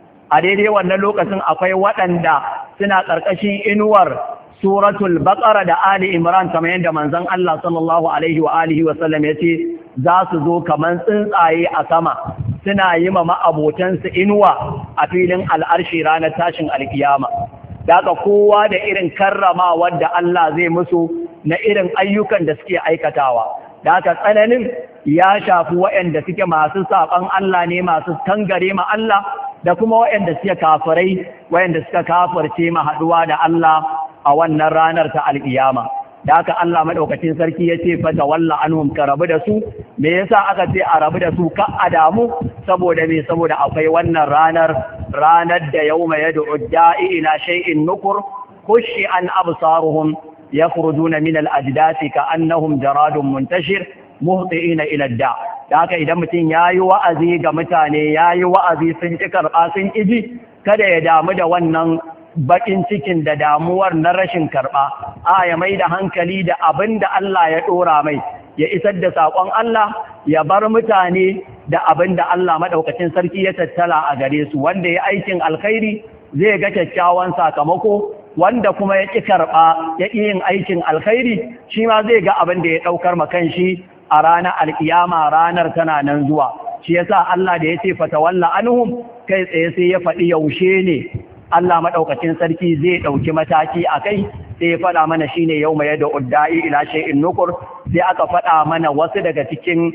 a daidai wannan lokacin akwai waɗanda suna karkashin inuwar suratul baqara da ali imran kamar yadda manzon Allah sallallahu alaihi wa alihi wa sallam yace za su zo kaman tsuntsaye a sama suna yi ma ma'abotansu inuwa a filin al'arshi ranar tashin alkiyama daga kowa da irin karramawar da Allah zai musu na irin ayyukan da suke aikatawa daga tsananin ya shafi waɗanda suke masu saɓan Allah ne masu tangare ma Allah da kuma waɗanda suke kafirai waɗanda suka kafirce ma haɗuwa da Allah a wannan ranar ta alkiyama da haka Allah madaukakin sarki yace fa tawalla anhum ka rabu da su me yasa aka ce a rabu da su ka adamu saboda me saboda akwai wannan ranar ranar da yawma yad'u da'i ila shay'in nukur khushi an absaruhum yakhrujuna min al-ajdasi ka'annahum jaradun muntashir muhti'ina ila ad-da da haka idan mutum yayi wa'azi ga mutane yayi wa'azi sun ki karba sun iji kada ya damu da wannan bakin cikin da damuwar na rashin karɓa a ya mai da hankali da abin da Allah ya ɗora mai ya isar da saƙon Allah ya bar mutane da abin da Allah maɗaukacin sarki ya tattala a gare su wanda ya aikin alkhairi zai ga kyakkyawan sakamako wanda kuma ya ƙi karɓa ya ƙi yin aikin alkhairi shi ma zai ga abin da ya ɗaukar makan shi a ranar alƙiyama ranar tana nan zuwa shi yasa Allah da ya ce fatawalla anhum kai tsaye sai ya faɗi yaushe ne Allah maɗaukacin sarki zai ɗauki mataki a kai sai ya faɗa mana shi ne yau mai da udda'i ila shay'in nukur sai aka faɗa mana wasu daga cikin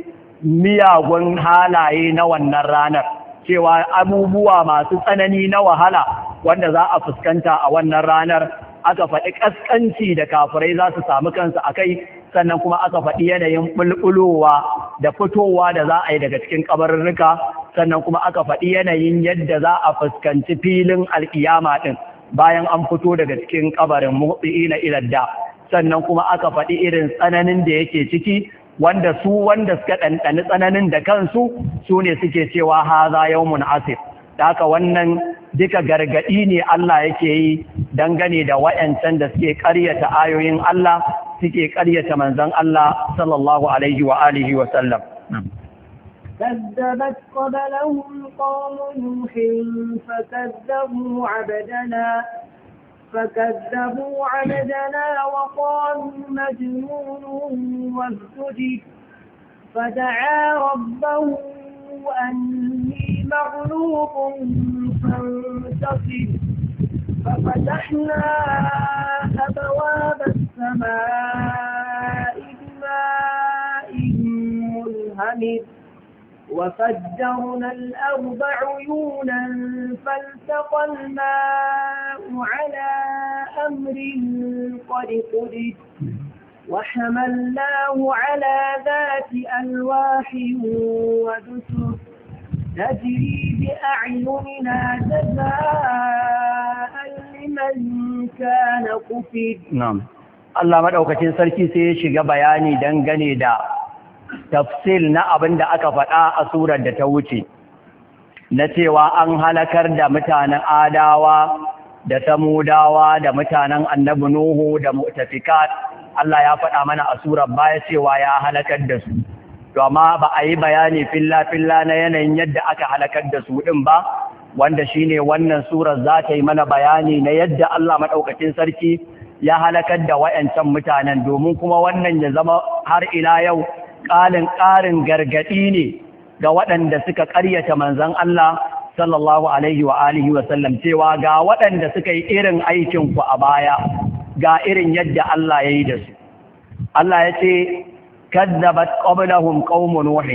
miyagun halaye na wannan ranar cewa abubuwa masu tsanani na wahala wanda za a fuskanta a wannan ranar aka faɗi ƙasƙanci da kafirai za su samu kansu a kai sannan kuma aka faɗi yanayin bulbulowa da fitowa da za a yi daga cikin kabarurruka, sannan kuma aka faɗi yanayin yadda za a fuskanci filin alƙiyama ɗin bayan an fito daga cikin kabarin muhti'ina ila da, sannan kuma aka faɗi irin tsananin da yake ciki, wanda su wanda suka ɗanɗani tsananin da kansu su ne suke cewa haza yawmun asif. Da haka wannan duka gargaɗi ne Allah yake yi dangane da wayancan da suke ƙaryata ayoyin Allah, suke ƙaryata manzon Allah sallallahu alaihi wa alihi wa sallam. كذبت قبلهم قوم نوح فكذبوا عبدنا فكذبوا عبدنا وقالوا مجنون وازدجر فدعا ربه أني مغلوب فانتصر ففتحنا أبواب السماء بماء منهمر وفجرنا الأرض عيونا فالتقى الماء على أمر قد قدر وحملناه على ذات ألواح ودسر تجري بأعيننا جزاء لمن كان كفر. نعم. Allah madaukakin sarki sai ya shiga bayani dangane da tafsil na abin da aka faɗa a surar da ta wuce, na cewa an halakar da mutanen Adawa da Samudawa da mutanen Annabi Nuhu da Mu'tafikat. Allah ya faɗa mana a surar baya cewa ya halakar da su, to amma ba a yi bayani filla-filla na yanayin yadda aka halakar da su ɗin ba, wanda shine wannan surar za ta yi mana bayani na yadda Allah maɗaukacin sarki ya halakar da wayancan mutanen, domin kuma wannan ya zama har ila yau ƙalin ƙarin gargaɗi ne ga waɗanda suka ƙaryata manzon Allah sallallahu alaihi wa alihi wa sallam, cewa ga waɗanda suka yi irin aikinku a baya ga irin yadda Allah ya yi da su. Allah ya ce kazzabat qablahum qaum nuh,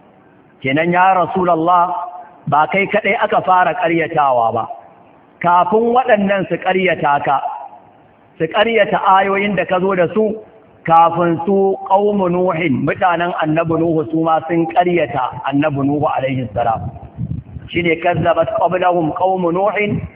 kenan ya rasulullah ba kai kadai aka fara ƙaryatawa ba, kafin waɗannan su ƙaryata ka, su ƙaryata ayoyin da ka zo da su, kafin su qaum nuh mutanen annabi nuhu su ma sun ƙaryata annabi nuhu alaihi salam. Shine kazzabat qablahum qaum nuh,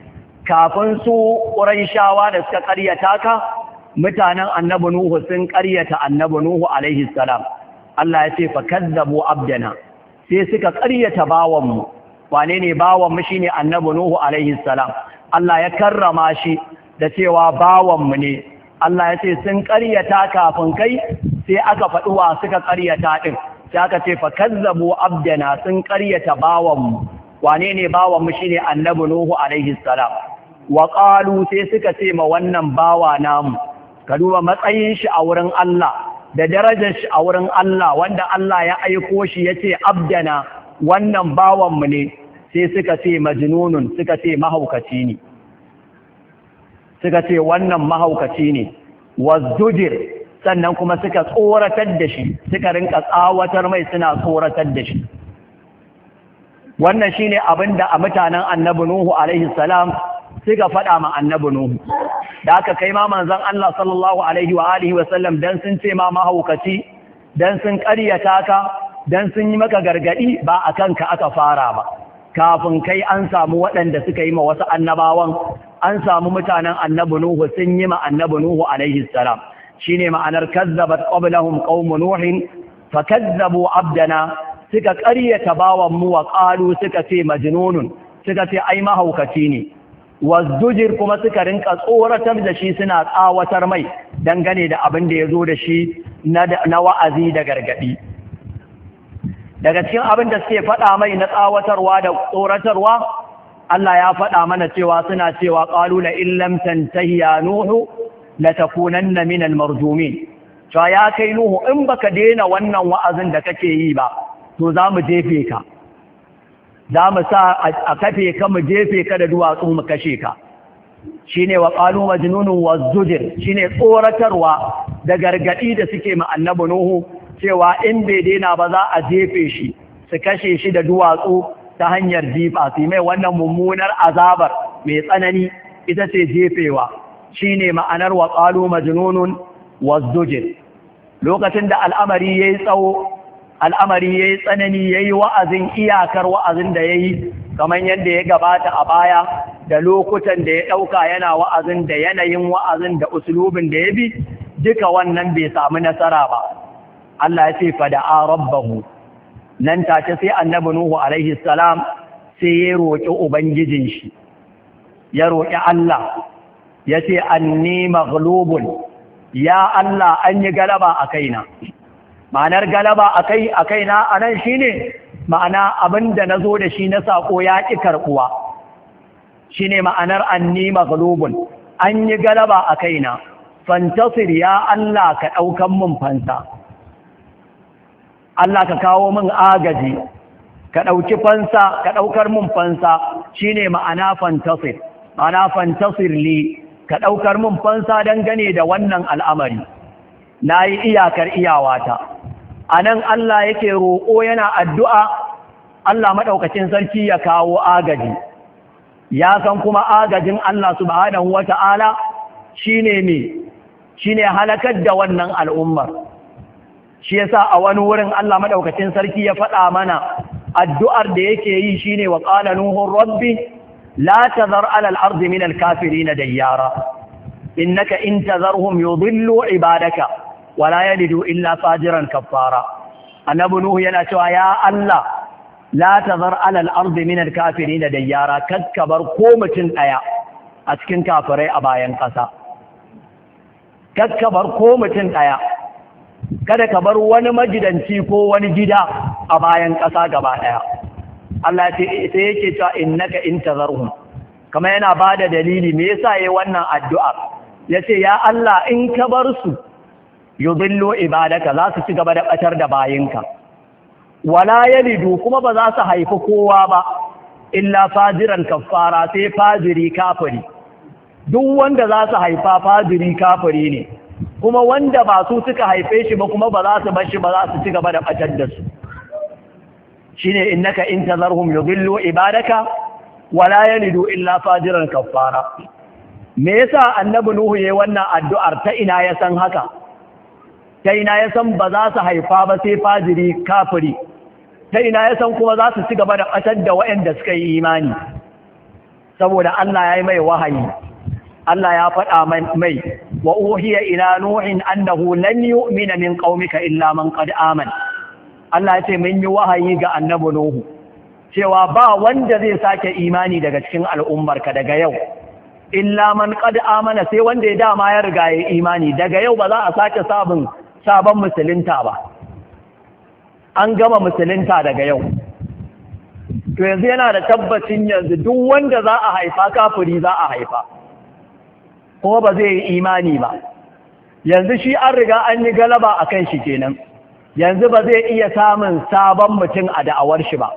kafin su ƙurayshawa da suka ƙaryata ka, mutanen annabi nuhu sun ƙaryata annabi nuhu alaihi salam. Allah ya ce fa kazzabu abdana, sai suka ƙaryata bawanmu. Wane ne bawanmu? Shine annabi nuhu alaihi salam. Allah ya karrama shi da cewa bawanmu ne. Allah ya ce sun ƙaryata kafin kai, sai aka faɗi wa suka ƙaryata ɗin, sai aka ce fa kazzabu abdana, sun ƙaryata bawanmu. Wane ne bawanmu? Shine annabi nuhu alaihi salam. Wa qalu, sai suka ce ma wannan bawa namu, ka duba matsayin shi a wurin Allah da darajar shi a wurin Allah, wanda Allah ya aiko shi yace abdana, wannan bawan mu ne. Sai suka ce majnunun, suka ce mahaukaci ne, suka ce wannan mahaukaci ne. Wazdujir, sannan kuma suka tsoratar da shi, suka rinka tsawatar mai suna tsoratar da shi. Wannan shine abinda a mutanen annabi Nuhu alaihi salam suka faɗa ma annabi Nuhu. Da aka kai ma manzon Allah sallallahu alaihi wa alihi wa sallam dan sun ce ma mahaukaci, dan sun ƙaryata ka, dan sun yi maka gargadi, ba akan ka aka fara ba. Kafin kai an samu waɗanda suka yi ma wasu annabawan, an samu mutanen annabi Nuhu sun yi ma annabi Nuhu alaihi salam. Shine ma'anar kazzabat qablahum qaum nuhin fakazzabu abdana, suka ƙaryata bawan mu wa qalu, suka ce majnunun, suka ce ai mahaukaci ne. Wazdujir, kuma suka rinka tsoratar da shi suna tsawatar mai dangane da abin da ya zo da shi na wa'azi da gargaɗi. Daga cikin abin da suke faɗa mai na tsawatarwa da tsoratarwa, Allah ya faɗa mana cewa suna cewa qalu la illam tantahi ya nuhu latakunanna minal marjumin. Cewa ya kai Nuhu, in baka daina wannan wa'azin da kake yi ba, to za mu jefe ka. Za mu sa a kafe ka, mu jefe ka da duwatsu mu kashe ka. Shi ne wa ƙalu majnunun wazzujir, shi ne tsoratarwa da gargaɗi da suke ma annabi Nuhu, cewa in bai daina ba za a jefe shi, su kashe shi da duwatsu ta hanyar jifa, su mai wannan mummunar azabar mai tsanani, ita ce jefewa. Shi ne ma'anar wa ƙalu majnunun wazzujir. lokacin da al'amari yayi tsawo al'amari yayi tsanani yayi wa'azin iyakar wa'azin da yayi kamar yadda ya gabata a baya da lokutan da ya ɗauka yana wa'azin da yanayin wa'azin da usulubin da ya bi duka wannan bai samu nasara ba. Allah ya ce fada'a rabbahu, nan take sai annabi Nuhu alaihi salam sai ya roƙi ubangijin shi, ya roƙi Allah, ya ce anni maghlubun, ya Allah an yi galaba a kaina. Ma'anar galaba a kai a kaina a nan shine ma'ana abin da na zo da shi na saƙo ya ƙi karɓuwa, shi ne ma'anar anni maghlubun, an yi galaba a kaina, fantasir ya Allah ka ɗaukan mun fansa, Allah ka kawo min agaji, ka ɗauki fansa, ka ɗaukar mun fansa, shi ne ma'ana fantasir, ma'ana fantasir li, ka ɗaukar mun fansa dangane da wannan al'amari, na yi iyakar iyawata. A nan Allah yake roƙo yana addu'a, Allah maɗaukacin sarki ya kawo agaji, ya san kuma agajin Allah subhanahu wa ta'ala shi ne me, shi ne halakar da wannan al'ummar. Shi yasa a wani wurin Allah maɗaukacin sarki ya faɗa mana addu'ar da yake yi shi ne wa ƙala Nuhun Rabbi, la ta zar alal arzi min alkafiri na dayyara, innaka in ta zarhum yudillu ibadaka. wala yalidu illa fajiran kaffara. Annabi Nuhu yana cewa ya Allah la tazar alal ardi min al kafirin dayyara, kakkabar ko mutum daya a cikin kafirai a bayan kasa, kakkabar ko mutum daya, kada ka bar wani majidanci ko wani gida a bayan kasa gaba daya. Allah sai yake cewa innaka in tazarhum, kama yana bada dalili me yasa yayi wannan addu'a, yace ya Allah in ka bar su yudillu ibadaka, za su ci gaba da batar da bayinka, wala yalidu kuma ba za su haifi kowa ba illa fajiran kaffara, sai fajiri kafiri. Duk wanda za su haifa fajiri kafiri ne, kuma wanda ba su suka haife shi ba kuma ba za su bar shi ba, za su ci gaba da batar da su. Shine innaka in tazarhum yudillu ibadaka wala yalidu illa fajiran kaffara. Me yasa annabi Nuhu yayin wannan addu'ar, ta ina ya san haka? Ta ina ya san ba za su haifa ba sai fajiri kafiri? Ta ina ya san kuma za su ci gaba da ɓatar da waɗanda suka yi imani? Saboda Allah ya yi mai wahayi, Allah ya faɗa mai wa uhiya ila nuhin annahu lan yu'mina min qaumika illa man qad amana. Allah ya ce mun yi wahayi ga annabi Nuhu cewa ba wanda zai sake imani daga cikin al'ummarka daga yau illa man qad amana, sai wanda ya dama ya riga ya imani. Daga yau ba za a sake sabon sabon musulunta ba, an gama musulunta daga yau. To yanzu yana da tabbacin yanzu duk wanda za a haifa kafiri za a haifa, kuma ba zai yi imani ba. Yanzu shi an riga an yi galaba a kan shi kenan, yanzu ba zai iya samun sabon mutum a da'awar shi ba.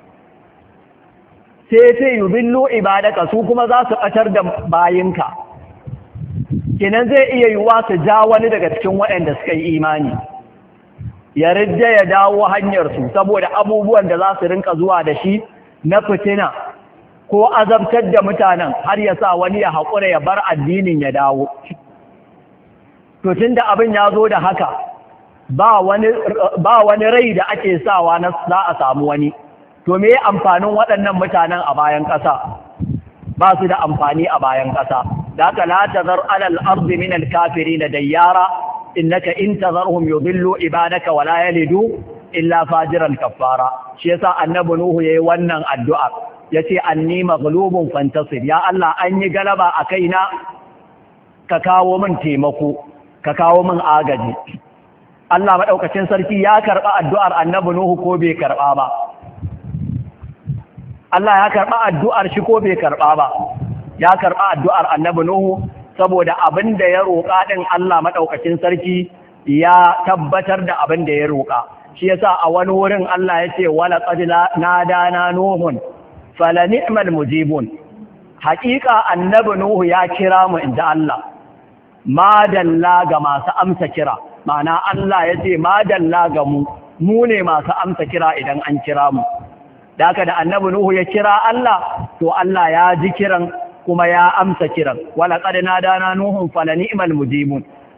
Sai sai yubillu ibadaka, su kuma za su ɓatar da bayinka. Kenan zai iya yiwuwa su ja wani daga cikin waɗanda suka yi imani, ya ridda ya dawo hanyarsu saboda abubuwan da za su rinka zuwa da shi na fitina ko azabtar da mutanen, har ya sa wani ya haƙura ya bar addinin ya dawo. To tun da abin ya zo da haka, ba wani, ba wani rai da ake sawa na za a samu wani. To me amfanin waɗannan mutanen a bayan ƙasa? Ba su da amfani a bayan ƙasa. Da haka la tazar alal ardi min al kafirin dayyara, innaka in tazarhum yudillu ibadaka wa la yalidu illa fajiran kaffara. Shi yasa annabi Nuhu yayi wannan addu'a, yace anni maghlubun fantasir, ya Allah an yi galaba a kaina, ka kawo min taimako, ka kawo min agaji. Allah madaukakin sarki ya karba addu'ar annabi Nuhu ko bai karba ba? Allah ya karba addu'ar shi ko bai karba ba? Ya karba addu'ar annabi Nuhu, saboda abin da ya roƙa ɗin Allah maɗaukacin sarki ya tabbatar da abin da ya roƙa. Shi yasa a wani wurin Allah ya ce wala qad nadana nuhun fala ni'mal mujibun. Haƙiƙa annabi Nuhu ya kira mu inda Allah, madalla ga masu amsa kira. Ma'ana Allah ya ce madalla ga mu, mu ne masu amsa kira idan an kira mu. Da haka da annabi Nuhu ya kira Allah, to Allah ya ji kiran kuma ya amsa kiran. Wala qad nadana nuhun fala ni'mal mujibun.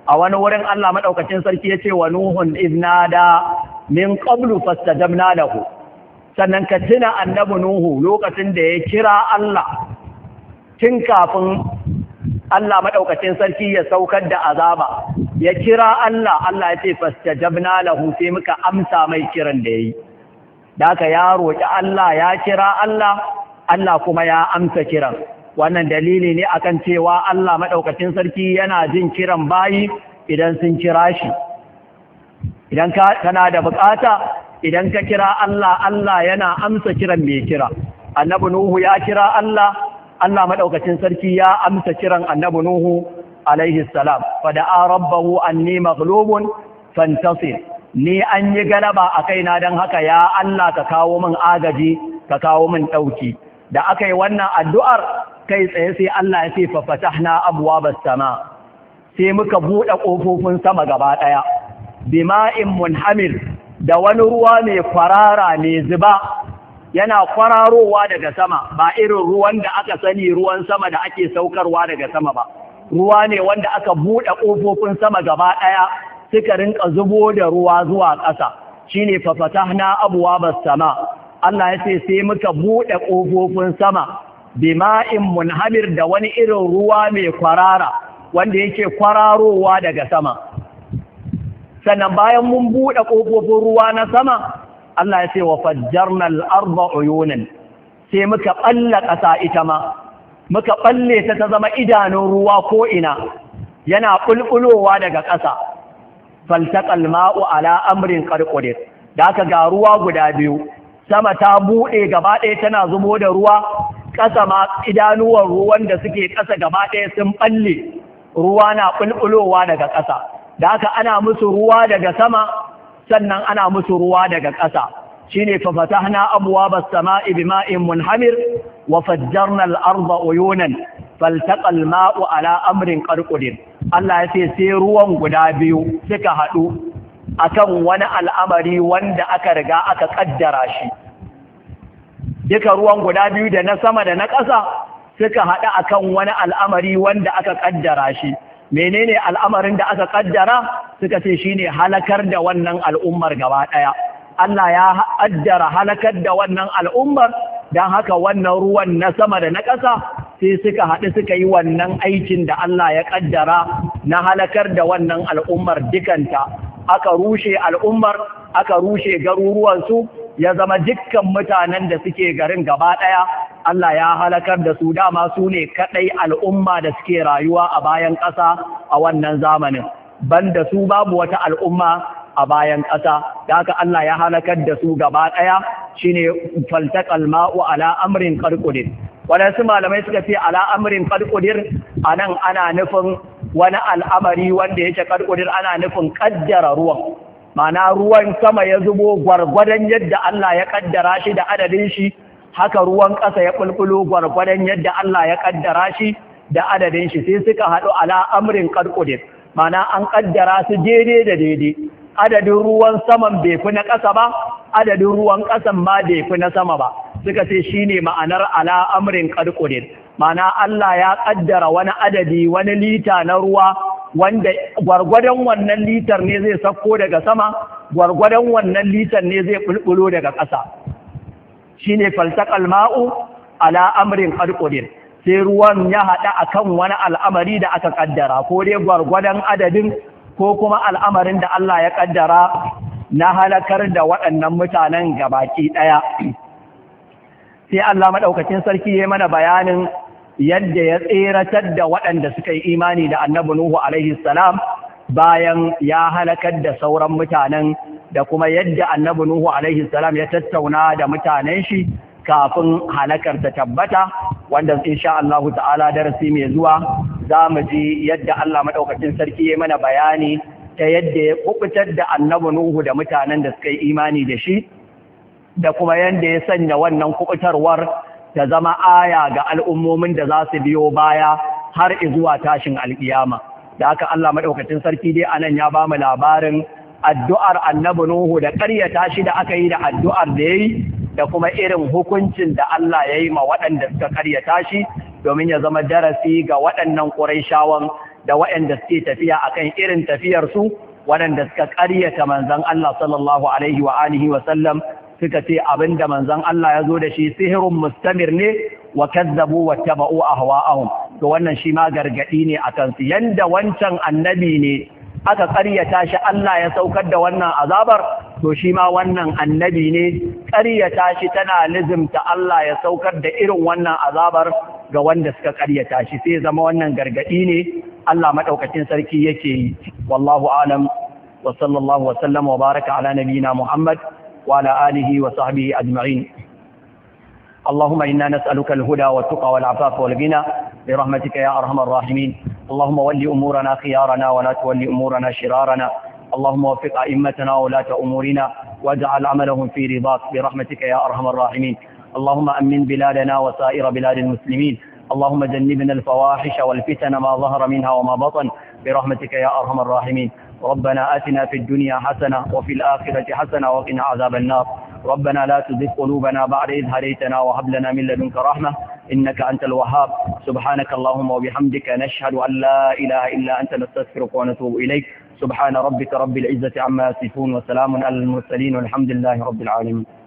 a wani wurin Allah madaukakin sarki yace wa nuhun idnada min qablu fastajabna lahu sannan ka tuna annabi nuhu lokacin da ya kira Allah tun kafin Allah madaukakin sarki ya saukar da azaba ya kira Allah Allah ya ce fastajabna lahu sai muka amsa mai kiran da yayi da haka ya roki Allah ya kira Allah Allah kuma ya amsa kiran wannan dalili ne akan cewa Allah madaukakin sarki yana jin kiran bayi idan sun kira shi idan ka kana da bukata idan ka kira Allah Allah yana amsa kiran mai kira annabi nuhu ya kira Allah Allah madaukakin sarki ya amsa kiran annabi nuhu alaihi salam fada'a rabbahu anni maghlubun fantasir ni an yi galaba a kaina don haka ya Allah ka kawo min agaji ka kawo min ɗauki da aka yi wannan addu'ar kai tsaye sai Allah ya ce fa fatahna abwabas sama sai muka buɗe ƙofofin sama gaba ɗaya bima'in munhamir da wani ruwa mai kwarara mai zuba yana kwararowa daga sama ba irin ruwan da aka sani ruwan sama da ake saukarwa daga sama ba ruwa ne wanda aka buɗe ƙofofin sama gaba ɗaya suka rinka zubo da ruwa zuwa ƙasa shine fa fatahna abwabas sama Allah ya ce sai muka buɗe ƙofofin sama bima'in munhamir da wani irin ruwa mai kwarara wanda yake kwararowa daga sama sannan bayan mun buɗe ƙofofin ruwa na sama Allah ya ce wa fajjarna al-arda uyunan sai muka ɓalla ƙasa ita ma muka ɓalle ta ta zama idanun ruwa ko ina yana ƙulƙulowa daga ƙasa faltaqal ma'u ala amrin qad qadir da aka ga ruwa guda biyu sama ta buɗe gaba ɗaya tana zubo da ruwa ƙasa ma idanuwan ruwan da suke ƙasa gaba ɗaya sun ɓalle ruwa na ƙulƙulowa daga ƙasa da aka ana musu ruwa daga sama sannan ana musu ruwa daga ƙasa shine fa fatahna abwabas sama'i bima'in munhamir wa fajjarna al-arda uyunan faltaqa al-ma'u ala amrin qad qadir Allah ya ce sai ruwan guda biyu suka haɗu akan wani al'amari wanda aka riga aka kaddara shi duka ruwan guda biyu da na sama da na ƙasa suka haɗu akan wani al'amari wanda aka kaddara shi menene al'amarin da aka kaddara suka ce shine halakar da wannan al'ummar gaba ɗaya Allah ya kaddara halakar da wannan al'ummar don haka wannan ruwan na sama da na ƙasa sai suka haɗu suka yi wannan aikin da Allah ya kaddara na halakar da wannan al'ummar dukanta aka rushe al'ummar aka rushe garuruwansu ya zama dukkan mutanen da suke garin gaba ɗaya Allah ya halakar da su dama su ne kaɗai al'umma da suke rayuwa a bayan ƙasa a wannan zamanin banda su babu wata al'umma a bayan ƙasa da haka Allah ya halakar da su gaba ɗaya shine faltaqal ma'u ala amrin qad qadir wadansu malamai suka ce ala amrin qad qadir anan ana nufin wani al'amari wanda yake qad qadir ana nufin kaddara ruwan ma'ana ruwan sama ya zubo gwargwadon yadda Allah ya kaddara shi da adadin shi haka ruwan ƙasa ya bulbulo gwargwadon yadda Allah ya kaddara shi da adadin shi sai suka haɗu ala amrin qad qadir ma'ana an kaddara su daidai da daidai adadin ruwan saman bai fi na ƙasa ba adadin ruwan ƙasan ma bai fi na sama ba suka ce shine ma'anar ala amrin qad qadir ma'ana Allah ya kaddara wani adadi wani lita na ruwa wanda gwargwadon wannan litar ne zai sako daga sama gwargwadon wannan litar ne zai bulbulo daga ƙasa shine faltaqal ma'u ala amrin qad qadir sai ruwan ya hada akan wani al'amari da aka kaddara ko dai gwargwadon adadin ko kuma al'amarin da Allah ya kaddara na halakar da waɗannan mutanen gabaki ɗaya sai Allah madaukakin sarki ya mana bayanin yadda ya tseratar da waɗanda suka yi imani da annabi Nuhu alaihi salam bayan ya halakar da sauran mutanen da kuma yadda annabi Nuhu alaihi salam ya tattauna da mutanen shi kafin halakar ta tabbata wanda insha Allah ta'ala darasi mai zuwa za mu ji yadda Allah madaukakin sarki ya mana bayani ta yadda ya kubutar da annabi Nuhu da mutanen da suka yi imani da shi da kuma yadda ya sanya wannan kubutarwar ta zama aya ga al'ummomin da za su biyo baya har zuwa tashin alƙiyama. Da haka Allah maɗaukacin sarki dai anan ya ba mu labarin addu'ar annabi Nuhu da ƙaryata shi da aka yi da addu'ar da ya yi da kuma irin hukuncin da Allah ya yi ma waɗanda suka ƙaryata shi domin ya zama darasi ga waɗannan ƙurayshawan da waɗanda suke tafiya akan irin tafiyarsu waɗanda suka ƙaryata manzon Allah sallallahu alaihi wa alihi wa sallam suka ce abinda manzon Allah ya zo da shi sihirun mustamir ne wa kazzabu wa taba'u ahwa'ahum to wannan shi ma gargadi ne akan su yanda wancan annabi ne aka ƙaryata shi Allah ya saukar da wannan azabar to shi ma wannan annabi ne ƙaryata shi tana lizimta Allah ya saukar da irin wannan azabar ga wanda suka ƙaryata shi sai zama wannan gargadi ne Allah madaukakin sarki yake yi wallahu alam wa sallallahu wa sallama wa baraka ala nabiyyina Muhammad وعلى آله وصحبه أجمعين اللهم إنا نسألك الهدى والتقى والعفاف والغنى برحمتك يا أرحم الراحمين اللهم ول أمورنا خيارنا ولا تول أمورنا شرارنا اللهم وفق أئمتنا وولاة أمورنا واجعل عملهم في رضاك برحمتك يا أرحم الراحمين اللهم أمن بلادنا وسائر بلاد المسلمين اللهم جنبنا الفواحش والفتن ما ظهر منها وما بطن برحمتك يا أرحم الراحمين ربنا آتنا في الدنيا حسنة وفي الآخرة حسنة وقنا عذاب النار ربنا لا تزغ قلوبنا بعد إذ هديتنا وهب لنا من لدنك رحمة إنك أنت الوهاب سبحانك اللهم وبحمدك نشهد أن لا إله إلا أنت نستغفرك ونتوب إليك سبحان ربك رب العزة عما يصفون وسلام على المرسلين والحمد لله رب العالمين